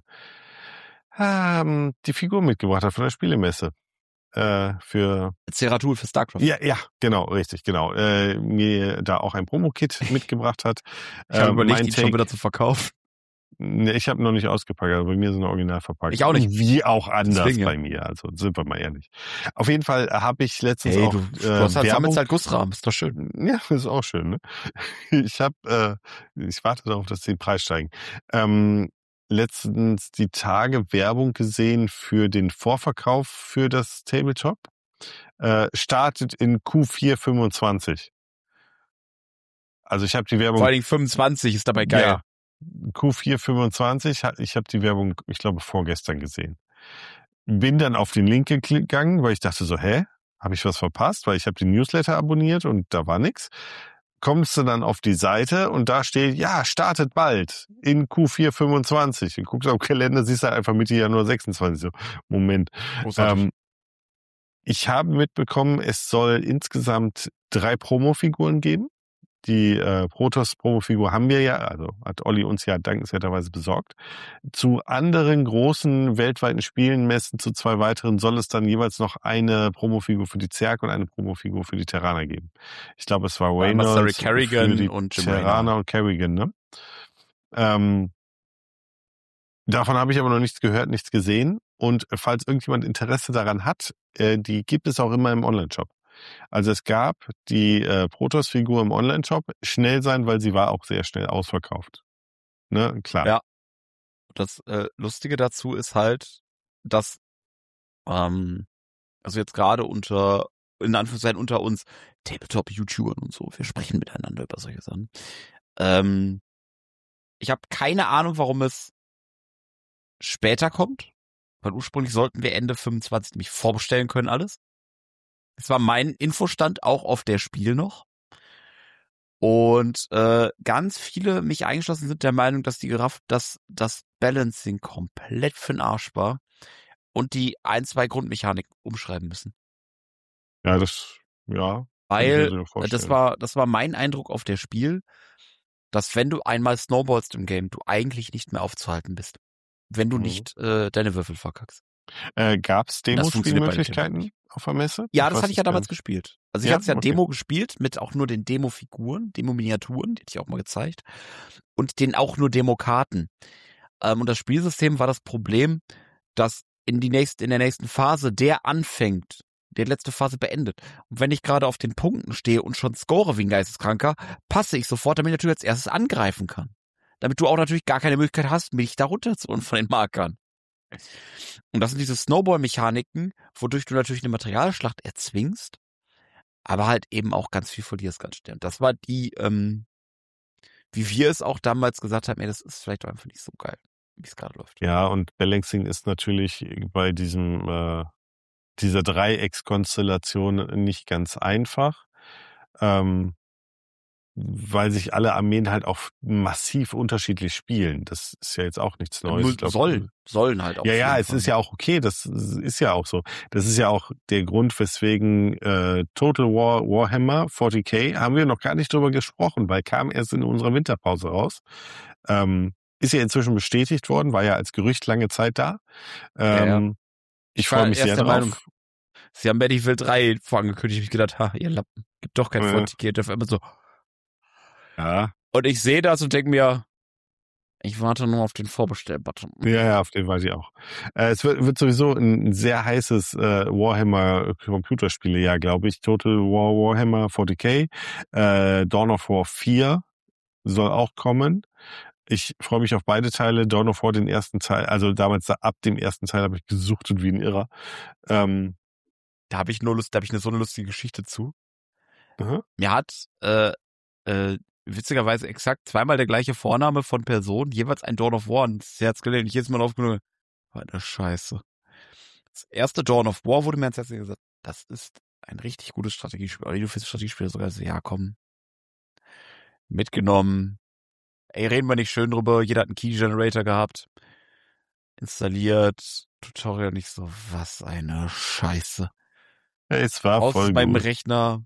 ähm, die Figur mitgebracht hat von der Spielemesse. Äh, für Zeratul für StarCraft. Ja, ja, genau, richtig, genau. Äh, mir da auch ein Promo-Kit mitgebracht hat. Ich habe äh, überlegt, mein ihn schon Take- wieder zu verkaufen. Nee, ich habe noch nicht ausgepackt, aber bei mir sind original verpackt. Ich auch nicht. Wie auch anders Deswegen, ja. bei mir, also sind wir mal ehrlich. Auf jeden Fall habe ich letztens Hey, auch du, äh, du hast halt Werbung. sammelst halt Gussrahmen, ist doch schön. Ja, ist auch schön, ne? Ich habe, äh, ich warte darauf, dass die den Preis steigen. Ähm, letztens die Tage Werbung gesehen für den Vorverkauf für das Tabletop. Äh, startet in Q vier fünfundzwanzig. Also ich habe die Werbung. Vor allen Dingen fünfundzwanzig ist dabei geil. Ja, Q vier fünfundzwanzig, ich habe die Werbung, ich glaube, vorgestern gesehen. Bin dann auf den Link gegangen, weil ich dachte so, hä, habe ich was verpasst? Weil ich habe den Newsletter abonniert und da war nix. Kommst du dann auf die Seite und da steht, ja, startet bald in Q vier fünfundzwanzig. Und guckst auf den Kalender, siehst du einfach Mitte Januar sechsundzwanzig. So, Moment. Ähm, ich habe mitbekommen, es soll insgesamt drei Promo-Figuren geben. Die äh, Protoss-Promo-Figur haben wir ja, also hat Olli uns ja dankenswerterweise besorgt. Zu anderen großen weltweiten Spielen, Messen, zu zwei weiteren, soll es dann jeweils noch eine Promo-Figur für die Zerg und eine Promo-Figur für die Terraner geben. Ich glaube, es war Reynolds für die und Terraner und Kerrigan, ne? Ähm, davon habe ich aber noch nichts gehört, nichts gesehen. Und falls irgendjemand Interesse daran hat, äh, die gibt es auch immer im Online-Shop. Also es gab die äh, Protoss-Figur im Online-Shop, schnell sein, weil sie war auch sehr schnell ausverkauft. Ne, klar. Ja. Das äh, Lustige dazu ist halt, dass ähm, also jetzt gerade unter, in Anführungszeichen unter uns Tabletop-YouTubern und so, wir sprechen miteinander über solche Sachen. Ähm, ich habe keine Ahnung, warum es später kommt, weil ursprünglich sollten wir Ende fünfundzwanzig nämlich vorbestellen können alles. Das war mein Infostand auch auf der Spiel noch. Und äh, ganz viele, mich eingeschlossen, sind der Meinung, dass die Giraff, dass das Balancing komplett für den Arsch war und die ein, zwei Grundmechaniken umschreiben müssen. Ja, das, ja. Weil kann ich mir so das vorstellen. war, das war mein Eindruck auf der Spiel, dass wenn du einmal snowballst im Game, du eigentlich nicht mehr aufzuhalten bist. Wenn du Mhm. nicht äh, deine Würfel verkackst. Äh, Gab es Das funktioniert bei den Demo-Spielmöglichkeiten auf der Messe? Ja, Ich das weiß hatte ich ja es gar damals nicht. gespielt. Also ich Ja? hatte es ja Okay. Demo gespielt, mit auch nur den Demo-Figuren, Demo-Miniaturen, die hätte ich auch mal gezeigt. Und den auch nur Demo-Karten. Ähm, und das Spielsystem war das Problem, dass in die nächste, in der nächsten Phase der anfängt, die letzte Phase beendet. Und wenn ich gerade auf den Punkten stehe und schon score wie ein Geisteskranker, passe ich sofort, damit ich natürlich als erstes angreifen kann. Damit du auch natürlich gar keine Möglichkeit hast, mich da runterzuholen von den Markern. Und das sind diese Snowball-Mechaniken, wodurch du natürlich eine Materialschlacht erzwingst, aber halt eben auch ganz viel verlierst ganz schnell. Und das war die, ähm, wie wir es auch damals gesagt haben, ey, das ist vielleicht einfach nicht so geil, wie es gerade läuft. Ja, und Balancing ist natürlich bei diesem äh, dieser Dreieckskonstellation nicht ganz einfach, ähm, weil sich alle Armeen halt auch massiv unterschiedlich spielen. Das ist ja jetzt auch nichts Neues. Ich glaub, sollen, sollen halt auch. Ja, ja, es ist ja auch okay, das ist ja auch so. Das ist ja auch der Grund, weswegen äh, Total War Warhammer vierzig K, haben wir noch gar nicht drüber gesprochen, weil kam erst in unserer Winterpause raus. Ähm, ist ja inzwischen bestätigt worden, war ja als Gerücht lange Zeit da. Ähm, ja, ja. Ich freue mich sehr drauf. Meinung, Sie haben Battlefield drei vorangekündigt. Ich hab gedacht, ha, ihr Lappen, gibt doch kein Ja. vierzig K. Dafür immer so. Ja. Und ich sehe das und denke mir, ich warte nur auf den Vorbestell-Button. Ja, ja, auf den warte ich auch. Äh, es wird, wird sowieso ein sehr heißes äh, Warhammer-Computerspielejahr, glaube ich. Total War Warhammer vierzig K. Äh, Dawn of War vier soll auch kommen. Ich freue mich auf beide Teile. Dawn of War den ersten Teil, also damals ab dem ersten Teil habe ich gesuchtet wie ein Irrer. Ähm, da habe ich nur Lust, da habe ich eine so eine lustige Geschichte zu. uh-huh. Mir hat äh, äh, witzigerweise exakt zweimal der gleiche Vorname von Personen, jeweils ein Dawn of War ins Herz gelegt. Und ich jedes Mal aufgenommen, war eine Scheiße. Das erste Dawn of War wurde mir ins Herz gesagt, das ist ein richtig gutes Strategiespiel. Oder du findest Strategiespiel sogar so, ja komm, mitgenommen. Ey, reden wir nicht schön drüber. Jeder hat einen Key-Generator gehabt. Installiert. Tutorial nicht so. Was eine Scheiße. Ja, es war Aus voll meinem gut. Rechner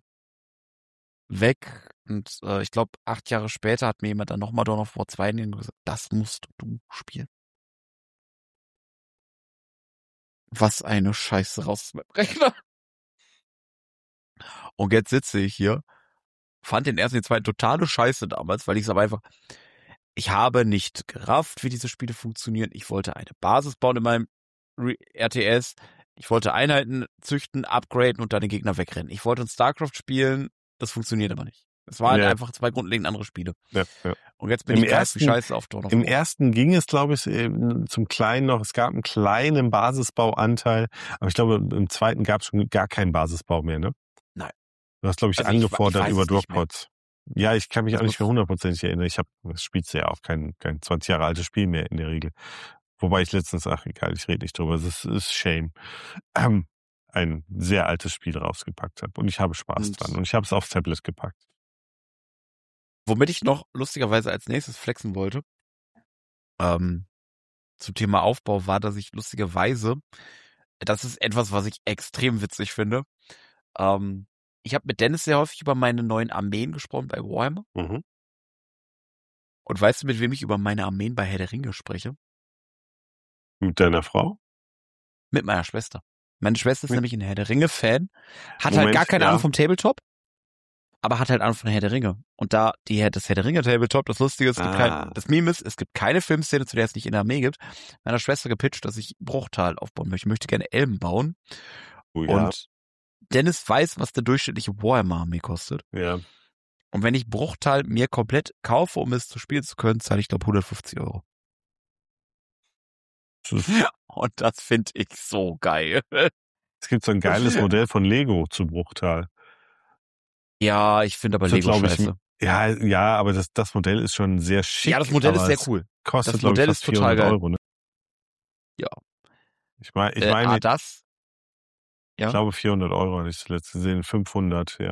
weg. Und äh, ich glaube, acht Jahre später hat mir jemand dann nochmal Dawn of War zwei gesagt, das musst du spielen. Was eine Scheiße raus aus meinem Rechner. Und jetzt sitze ich hier. Fand den ersten und den zweiten totale Scheiße damals, weil ich es aber einfach... Ich habe nicht gerafft, wie diese Spiele funktionieren. Ich wollte eine Basis bauen in meinem R T S. Ich wollte Einheiten züchten, upgraden und dann den Gegner wegrennen. Ich wollte ein StarCraft spielen, das funktioniert aber nicht. Es waren Ja. einfach zwei grundlegend andere Spiele. Ja, ja. Und jetzt bin Im ich geil ersten- wie Scheiße auf Dawn of Im War. ersten ging es, glaube ich, eben zum Kleinen noch. Es gab einen kleinen Basisbauanteil, aber ich glaube, im zweiten gab es schon gar keinen Basisbau mehr, ne? Nein. Du hast, glaube ich, Also ich- ich angefordert weiß über es nicht mehr. Droppods. Ja, ich kann mich Das auch nicht mehr muss- hundertprozentig erinnern. Ich habe, das spielst du ja auch kein, kein zwanzig Jahre altes Spiel mehr in der Regel. Wobei ich letztens, ach egal, ich rede nicht drüber, es ist, ist Shame, ähm, ein sehr altes Spiel rausgepackt habe. Und ich habe Spaß Und- dran. Und ich habe es aufs Tablet gepackt. Womit ich noch lustigerweise als nächstes flexen wollte, ähm, zum Thema Aufbau war, dass ich lustigerweise, das ist etwas, was ich extrem witzig finde, ähm, ich habe mit Dennis sehr häufig über meine neuen Armeen gesprochen bei Warhammer. Mhm. Und weißt du, mit wem ich über meine Armeen bei Herr der Ringe spreche? Mit deiner Frau? Mit meiner Schwester. Meine Schwester ist Mit- nämlich ein Herr der Ringe-Fan, hat halt Moment, gar keine ja. Ahnung vom Tabletop, aber hat halt Ahnung von Herr der Ringe. Und da die, das Herr der Ringe-Tabletop, das Lustige ist, es gibt Ah. kein, das Meme ist, es gibt keine Filmszene, zu der es nicht in der Armee gibt, meiner Schwester gepitcht, dass ich Bruchtal aufbauen möchte. Ich möchte gerne Elben bauen. Oh, ja. Und Dennis weiß, was der durchschnittliche Warhammer-Armee kostet. ja. Und wenn ich Bruchtal mir komplett kaufe, um es zu spielen zu können, zahle ich, glaube hundertfünfzig Euro. Es ist- Und das finde ich so geil. Es gibt so ein geiles Modell von Lego zu Bruchtal. Ja, ich finde aber Das ist, Lego glaub ich, scheiße. Ja, ja, aber das, das Modell ist schon sehr schick. Ja, das Modell ist aber sehr es cool. Kostet, Das glaube ich, Modell fast ist total vierhundert geil. Euro, ne? Ja. Ich meine, ich äh, meine, ah, das? Ja. ich glaube vierhundert Euro hatte ich zuletzt gesehen, fünfhundert, ja.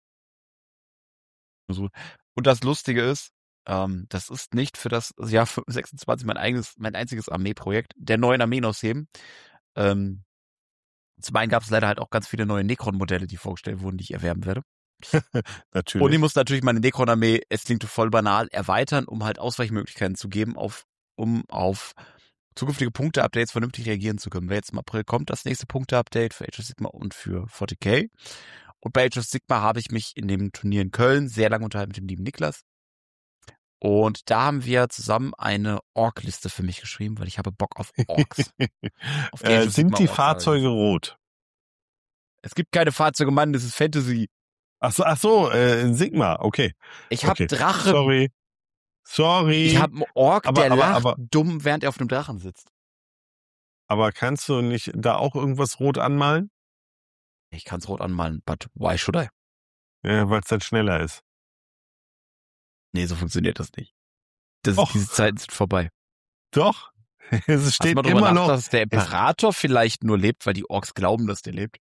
So. Und das Lustige ist, ähm, das ist nicht für das Jahr sechsundzwanzig mein eigenes, mein einziges Armeeprojekt, der neuen Armeen ausheben. Ähm, zum einen gab es leider halt auch ganz viele neue Necron-Modelle, die vorgestellt wurden, die ich erwerben werde. Natürlich. Und ich muss natürlich meine Necron-Armee, es klingt voll banal, erweitern, um halt Ausweichmöglichkeiten zu geben, auf, um auf zukünftige Punkte-Updates vernünftig reagieren zu können. Weil jetzt im April kommt das nächste Punkte-Update für Age of Sigmar und für vierzig K. Und bei Age of Sigmar habe ich mich in dem Turnier in Köln sehr lange unterhalten mit dem lieben Niklas. Und da haben wir zusammen eine Ork-Liste für mich geschrieben, weil ich habe Bock auf Orks. Auf die Age äh, of sind Sigmar die Orks Fahrzeuge rot? Es gibt keine Fahrzeuge, Mann, das ist Fantasy. Ach so, ach so, äh, Sigma, okay. Ich hab okay. Drachen. Sorry. Sorry. Ich hab einen Ork, aber, der aber, lacht aber, dumm, während er auf einem Drachen sitzt. aber kannst du nicht da auch irgendwas rot anmalen? Ich kann's rot anmalen, but why should I? Ja, weil es dann schneller ist. Nee, so funktioniert das nicht. Das, Och. diese Zeiten sind vorbei. Doch. Es steht Hast du mal immer drüber noch. nachgedacht, dass der Imperator vielleicht nur lebt, weil die Orks glauben, dass der lebt?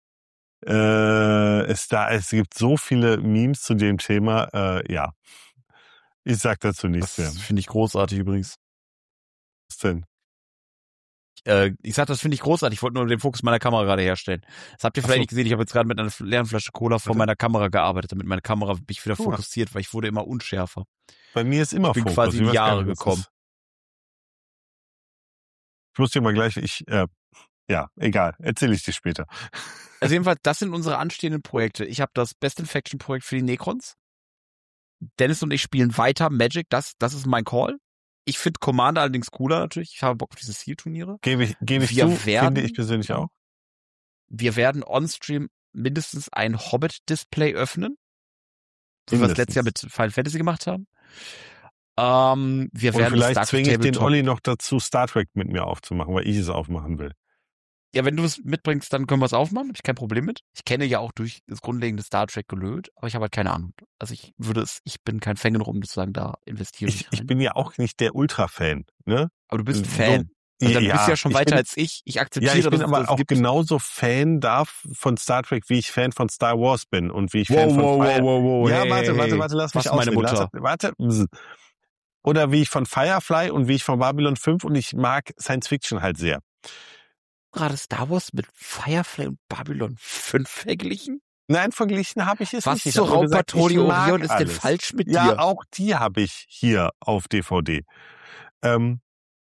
Äh, es, da, es gibt so viele Memes zu dem Thema. Äh, ja. Ich sag dazu nichts mehr. Das finde ich großartig übrigens. Was denn? Äh, ich sag, das finde ich großartig. Ich wollte nur den Fokus meiner Kamera gerade herstellen. Das habt ihr vielleicht so. nicht gesehen. Ich habe jetzt gerade mit einer leeren Flasche Cola vor Warte. meiner Kamera gearbeitet, damit meine Kamera mich wieder Guck mal. fokussiert, weil ich wurde immer unschärfer. Bei mir ist immer Ich bin Fokus. quasi Ich in weiß die gar Jahre nicht, was gekommen. das ist. Ich muss dir mal gleich, ich, äh, ja, egal, erzähle ich dir später. Also jedenfalls, das sind unsere anstehenden Projekte. Ich habe das Best Infection Projekt für die Necrons. Dennis und ich spielen weiter Magic, das, das ist mein Call. Ich finde Commander allerdings cooler natürlich. Ich habe Bock auf diese Seal-Turniere. Gebe ich, gebe ich Wir zu, werden- finde ich persönlich auch. Wir werden on-stream mindestens ein Hobbit-Display öffnen. Wie wir es letztes Jahr mit Final Fantasy gemacht haben. Ähm, wir Und werden das vielleicht Dark zwinge ich den Tabletop- Olli noch dazu, Star Trek mit mir aufzumachen, weil ich es aufmachen will. Ja, wenn du es mitbringst, dann können wir es aufmachen. Habe ich kein Problem mit. Ich kenne ja auch durch das grundlegende Star Trek gelöt, aber ich habe halt keine Ahnung. Also ich würde es, ich bin kein Fan genug, um sozusagen da investieren. Ich, ich bin ja auch nicht der Ultra-Fan, ne? aber du bist ein so- Fan. Und dann Ja, bist du ja schon ich weiter bin- als ich. Ich akzeptiere, Ja, ich bin dass es aber das auch gibt. genauso Fan da von Star Trek, wie ich Fan von Star Wars bin und wie ich Wow, Fan von wow, Fire- wow, wow, wow. Ja, hey, warte, warte, hey. warte, lass Was mich meine ausreden. Mutter. Lass, warte. Bzz. Oder wie ich von Firefly und wie ich von Babylon fünf und ich mag Science Fiction halt sehr. Gerade Star Wars mit Firefly und Babylon fünf verglichen? Nein, verglichen habe ich es Was nicht. Ich zur habe nur gesagt, Raumparoli ich mag Orion ist denn alles. falsch mit Ja, dir? auch die habe ich hier auf D V D. Ähm,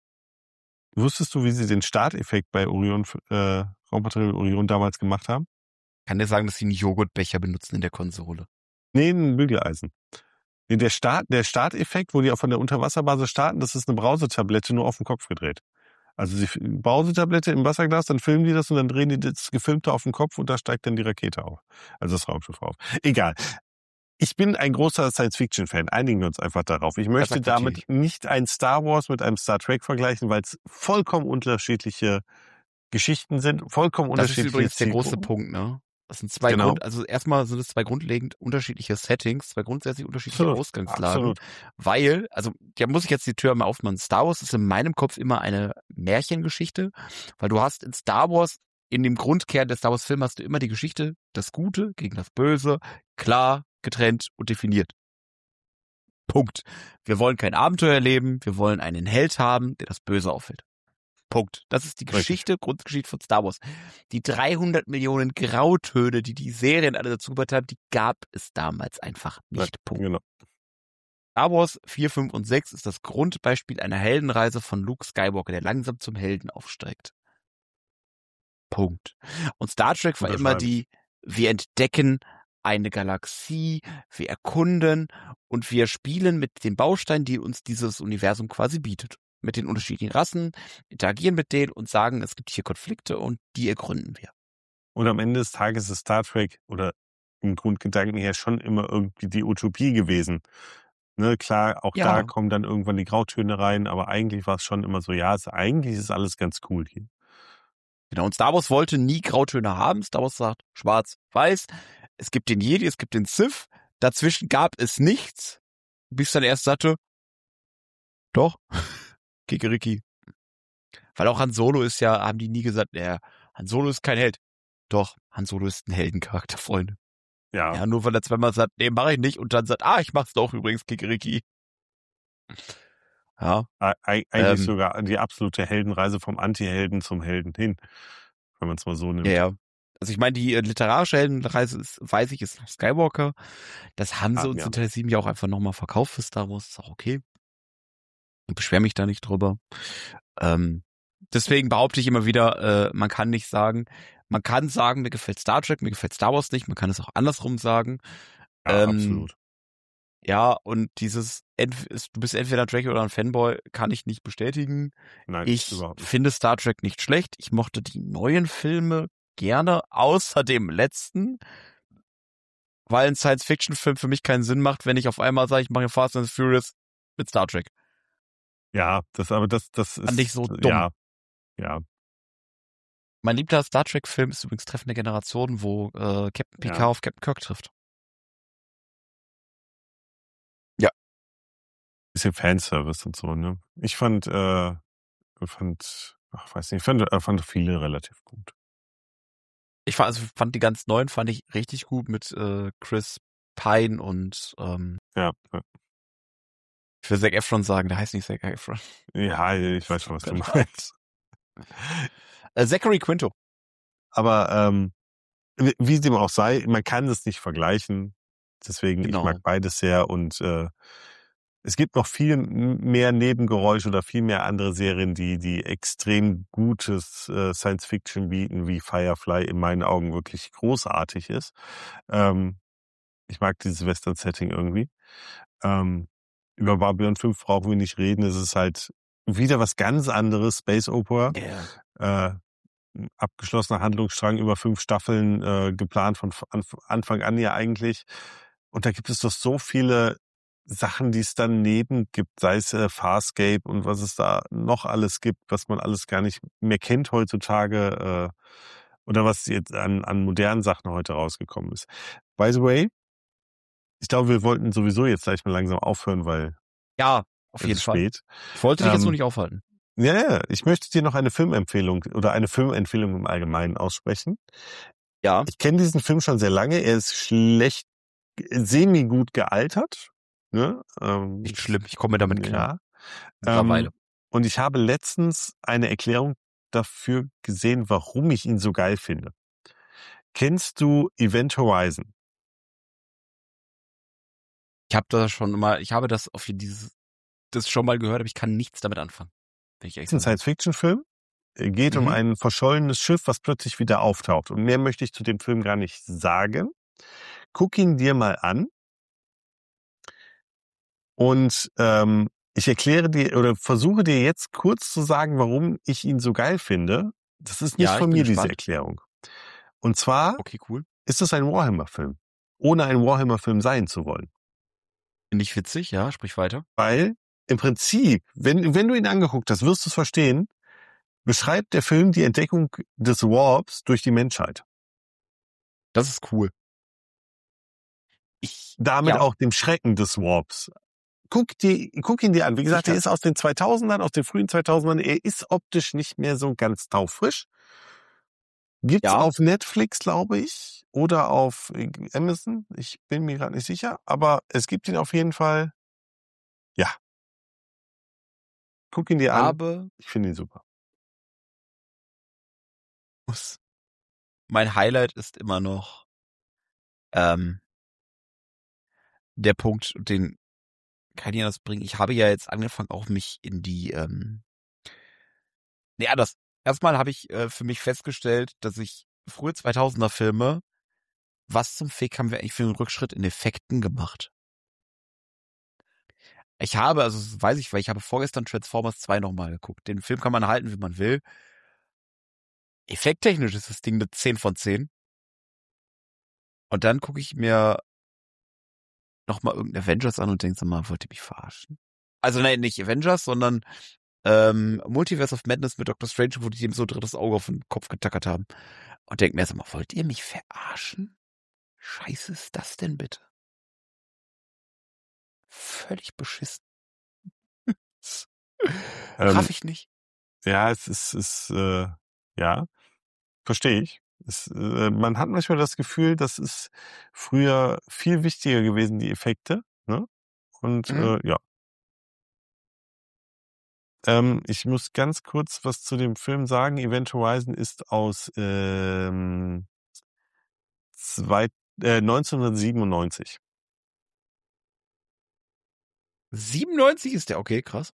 wusstest du, wie sie den Starteffekt bei Orion, äh, Raumpatrouille Orion damals gemacht haben? Kann dir sagen, dass sie einen Joghurtbecher benutzen in der Konsole. Nee, ein Bügeleisen. Nee, der Start, der Starteffekt, wo die auch von der Unterwasserbasis starten, das ist eine Brausetablette nur auf den Kopf gedreht. Also die Brausetablette im Wasserglas, dann filmen die das und dann drehen die das Gefilmte auf den Kopf und da steigt dann die Rakete auf. Also das Raumschiff auf. Egal. Ich bin ein großer Science-Fiction-Fan. Einigen wir uns einfach darauf. Ich möchte akzeptiere damit ich. nicht ein Star Wars mit einem Star Trek vergleichen, weil es vollkommen unterschiedliche Geschichten sind, vollkommen Das ist unterschiedliche übrigens der große Zielgruppen. Punkt, ne? Das sind zwei Genau. Grund, also erstmal sind es zwei grundlegend unterschiedliche Settings, zwei grundsätzlich unterschiedliche Absolut, Ausgangslagen. absolut. Weil, also, da muss ich jetzt die Tür mal aufmachen. Star Wars ist in meinem Kopf immer eine Märchengeschichte, weil du hast in Star Wars, in dem Grundkern des Star Wars Film hast du immer die Geschichte, das Gute gegen das Böse, klar, getrennt und definiert. Punkt. Wir wollen kein Abenteuer erleben, wir wollen einen Held haben, der das Böse auffällt. Punkt. Das ist die Richtig. Geschichte, Grundgeschichte von Star Wars. Die dreihundert Millionen Grautöne, die die Serien alle dazu gebracht haben, die gab es damals einfach nicht. Punkt. Genau. Star Wars vier, fünf und sechs ist das Grundbeispiel einer Heldenreise von Luke Skywalker, der langsam zum Helden aufsteigt. Punkt. Und Star Trek war immer Unterschreibe die, wir entdecken eine Galaxie, wir erkunden und wir spielen mit den Bausteinen, die uns dieses Universum quasi bietet. Mit den unterschiedlichen Rassen, interagieren mit denen und sagen, es gibt hier Konflikte und die ergründen wir. Und am Ende des Tages ist Star Trek oder im Grundgedanken her schon immer irgendwie die Utopie gewesen. Ne, klar, auch Ja. da kommen dann irgendwann die Grautöne rein, aber eigentlich war es schon immer so, ja, es, eigentlich ist alles ganz cool hier. Genau, und Star Wars wollte nie Grautöne haben. Star Wars sagt schwarz, weiß. Es gibt den Jedi, es gibt den Sith. Dazwischen gab es nichts, bis dann erst sagte, doch, Kikeriki. Weil auch Han Solo ist ja, haben die nie gesagt, ja, Han Solo ist kein Held. Doch, Han Solo ist ein Heldencharakter, Freunde. Ja, Ja, nur weil er zweimal sagt, nee, mach ich nicht und dann sagt, ah, ich mach's doch übrigens, Kikeriki. Ja, e- e- eigentlich ähm, sogar die absolute Heldenreise vom Anti-Helden zum Helden hin, wenn man es mal so nimmt. ja, ja. Also ich meine, die äh, literarische Heldenreise ist, weiß ich, ist Skywalker. Das haben sie Ah, uns ja. in Teil sieben ja auch einfach nochmal verkauft für Star Wars. Ist auch okay. Ich beschwere mich da nicht drüber. Ähm, deswegen behaupte ich immer wieder, äh, man kann nicht sagen, man kann sagen, mir gefällt Star Trek, mir gefällt Star Wars nicht. Man kann es auch andersrum sagen. Ja, ähm, absolut. Ja, und dieses, ent- du bist entweder ein Trekkie oder ein Fanboy, kann ich nicht bestätigen. Nein, Ich überhaupt nicht. finde Star Trek nicht schlecht. Ich mochte die neuen Filme gerne, außer dem letzten, weil ein Science-Fiction-Film für mich keinen Sinn macht, wenn ich auf einmal sage, ich mache Fast and Furious mit Star Trek. Ja, das, aber das, das ist. Fand ich so dumm. Ja, ja. Mein liebster Star Trek-Film ist übrigens Treffen der Generation, wo äh, Captain Picard Ja. auf Captain Kirk trifft. Ja. Bisschen Fanservice und so, ne? Ich fand, äh, fand, ach, weiß nicht, ich fand, fand viele relativ gut. Ich fand, also fand die ganz neuen fand ich richtig gut mit äh, Chris Pine und ähm, Ja, ja. ich will Zac Efron sagen, der heißt nicht Zac Efron. Ja, ich weiß schon, was du Genau. meinst. Äh, Zachary Quinto. Aber ähm, wie wie es dem auch sei, man kann es nicht vergleichen. Deswegen, Genau. ich mag beides sehr und äh, es gibt noch viel mehr Nebengeräusche oder viel mehr andere Serien, die die extrem gutes äh, Science-Fiction bieten, wie Firefly in meinen Augen wirklich großartig ist. Ähm, ich mag dieses Western-Setting irgendwie. Ähm, über Babylon fünf brauchen wir nicht reden. Es ist halt wieder was ganz anderes, Space Opera. Yeah. Äh, abgeschlossener Handlungsstrang über fünf Staffeln, äh, geplant von Anf- Anfang an ja eigentlich. Und da gibt es doch so viele Sachen, die es daneben gibt, sei es äh, Farscape und was es da noch alles gibt, was man alles gar nicht mehr kennt heutzutage äh, oder was jetzt an, an modernen Sachen heute rausgekommen ist. By the way, ich glaube, wir wollten sowieso jetzt gleich mal langsam aufhören, weil Ja, auf es jeden ist Fall. spät. Ich wollte dich jetzt Ähm, nur nicht aufhalten. Ja, ja, ich möchte dir noch eine Filmempfehlung oder eine Filmempfehlung im Allgemeinen aussprechen. Ja. Ich kenne diesen Film schon sehr lange. Er ist schlecht, semi-gut gealtert. Ne? Ähm, Nicht schlimm, ich komme damit klar. Ja. Mittlerweile. Ähm, und ich habe letztens eine Erklärung dafür gesehen, warum ich ihn so geil finde. Kennst du Event Horizon? Ich habe das schon mal, ich habe das auf dieses, das schon mal gehört, aber ich kann nichts damit anfangen. Wenn ich Das ehrlich ist ein sein soll. Science-Fiction-Film. Er geht um Mhm. ein verschollenes Schiff, was plötzlich wieder auftaucht. Und mehr möchte ich zu dem Film gar nicht sagen. Guck ihn dir mal an. Und ähm, ich erkläre dir oder versuche dir jetzt kurz zu sagen, warum ich ihn so geil finde. Das ist nicht Ja, ich von bin mir, diese gespannt. Erklärung. Und zwar Okay, cool. ist es ein Warhammer-Film, ohne ein Warhammer-Film sein zu wollen. Finde ich witzig, ja, sprich weiter. Weil im Prinzip, wenn, wenn du ihn angeguckt hast, wirst du es verstehen, beschreibt der Film die Entdeckung des Warps durch die Menschheit. Das ist cool. Ich, Damit ja, auch dem Schrecken des Warps. Guck, dir, guck ihn dir an. Wie gesagt, Ich- er ist aus den zweitausendern, aus den frühen zweitausendern. Er ist optisch nicht mehr so ganz taufrisch. Gibt's Ja. auf Netflix, glaube ich, oder auf Amazon. Ich bin mir gerade nicht sicher, aber es gibt ihn auf jeden Fall. Ja. Guck ihn dir an. habe, Ich finde ihn super. muss, mein Highlight ist immer noch ähm, der Punkt, den kann ich anders bringen. Ich habe ja jetzt angefangen, auch mich in die, ähm, nee, anders. Erstmal habe ich äh, für mich festgestellt, dass ich frühe zweitausender Filme, was zum Fick haben wir eigentlich für einen Rückschritt in Effekten gemacht? Ich habe, also das weiß ich, weil ich habe vorgestern Transformers zwei nochmal geguckt. Den Film kann man halten, wie man will. Effekttechnisch ist das Ding eine zehn von zehn. Und dann gucke ich mir nochmal irgendein Avengers an und denke so mal, wollt ihr mich verarschen? Also nein, nicht Avengers, sondern ähm, Multiverse of Madness mit Doctor Strange, wo die ihm so ein drittes Auge auf den Kopf getackert haben. Und denke mir so mal, wollt ihr mich verarschen? Scheiße ist das denn bitte? Völlig beschissen. Ähm, Raff ich nicht. Ja, es ist, ist äh, ja, verstehe ich. Es, äh, man hat manchmal das Gefühl, das ist früher viel wichtiger gewesen, die Effekte. Ne? Und Mhm. äh, ja. Ähm, ich muss ganz kurz was zu dem Film sagen. Event Horizon ist aus ähm, zwei, äh, neunzehnhundertsiebenundneunzig. siebenundneunzig ist der, okay, krass.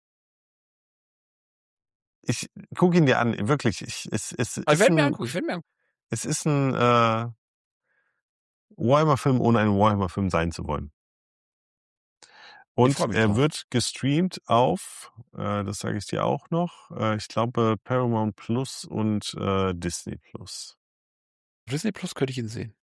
Ich guck ihn dir an, wirklich. Ich, es, es, Ich ist werde mir ein, angucken, ich werde mir angucken. es ist ein äh, Warhammer-Film, ohne ein Warhammer-Film sein zu wollen. Und freu mich er drauf. wird gestreamt auf, äh, das sage ich dir auch noch, äh, ich glaube Paramount Plus und äh, Disney Plus. Disney Plus könnte ich ihn sehen.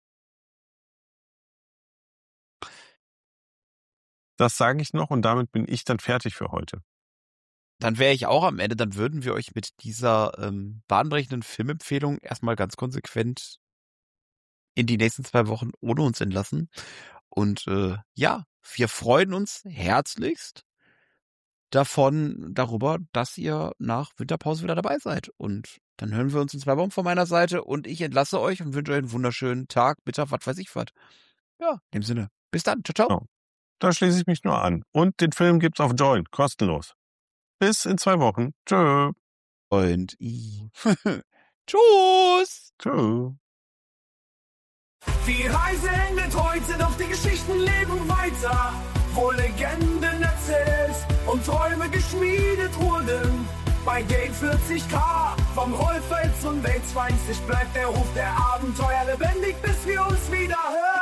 Das sage ich noch und damit bin ich dann fertig für heute. Dann wäre ich auch am Ende, dann würden wir euch mit dieser ähm, bahnbrechenden Filmempfehlung erstmal ganz konsequent in die nächsten zwei Wochen ohne uns entlassen. Und äh, ja, wir freuen uns herzlichst davon, darüber, dass ihr nach Winterpause wieder dabei seid. Und dann hören wir uns in zwei Wochen von meiner Seite und ich entlasse euch und wünsche euch einen wunderschönen Tag, Mittag, was weiß ich was. Ja, in dem Sinne. Bis dann. Ciao, ciao. Ja. Da schließe ich mich nur an. Und den Film gibt's auf Join, kostenlos. Bis in zwei Wochen. Tschö. Und i. Tschüss. Tschö. Die Reise endet heute, doch die Geschichten leben weiter. Wo Legenden erzählt und Träume geschmiedet wurden. Bei Gate vierzig K vom Rollfeld zum Welt zwanzig bleibt der Ruf der Abenteuer lebendig, bis wir uns wieder hören.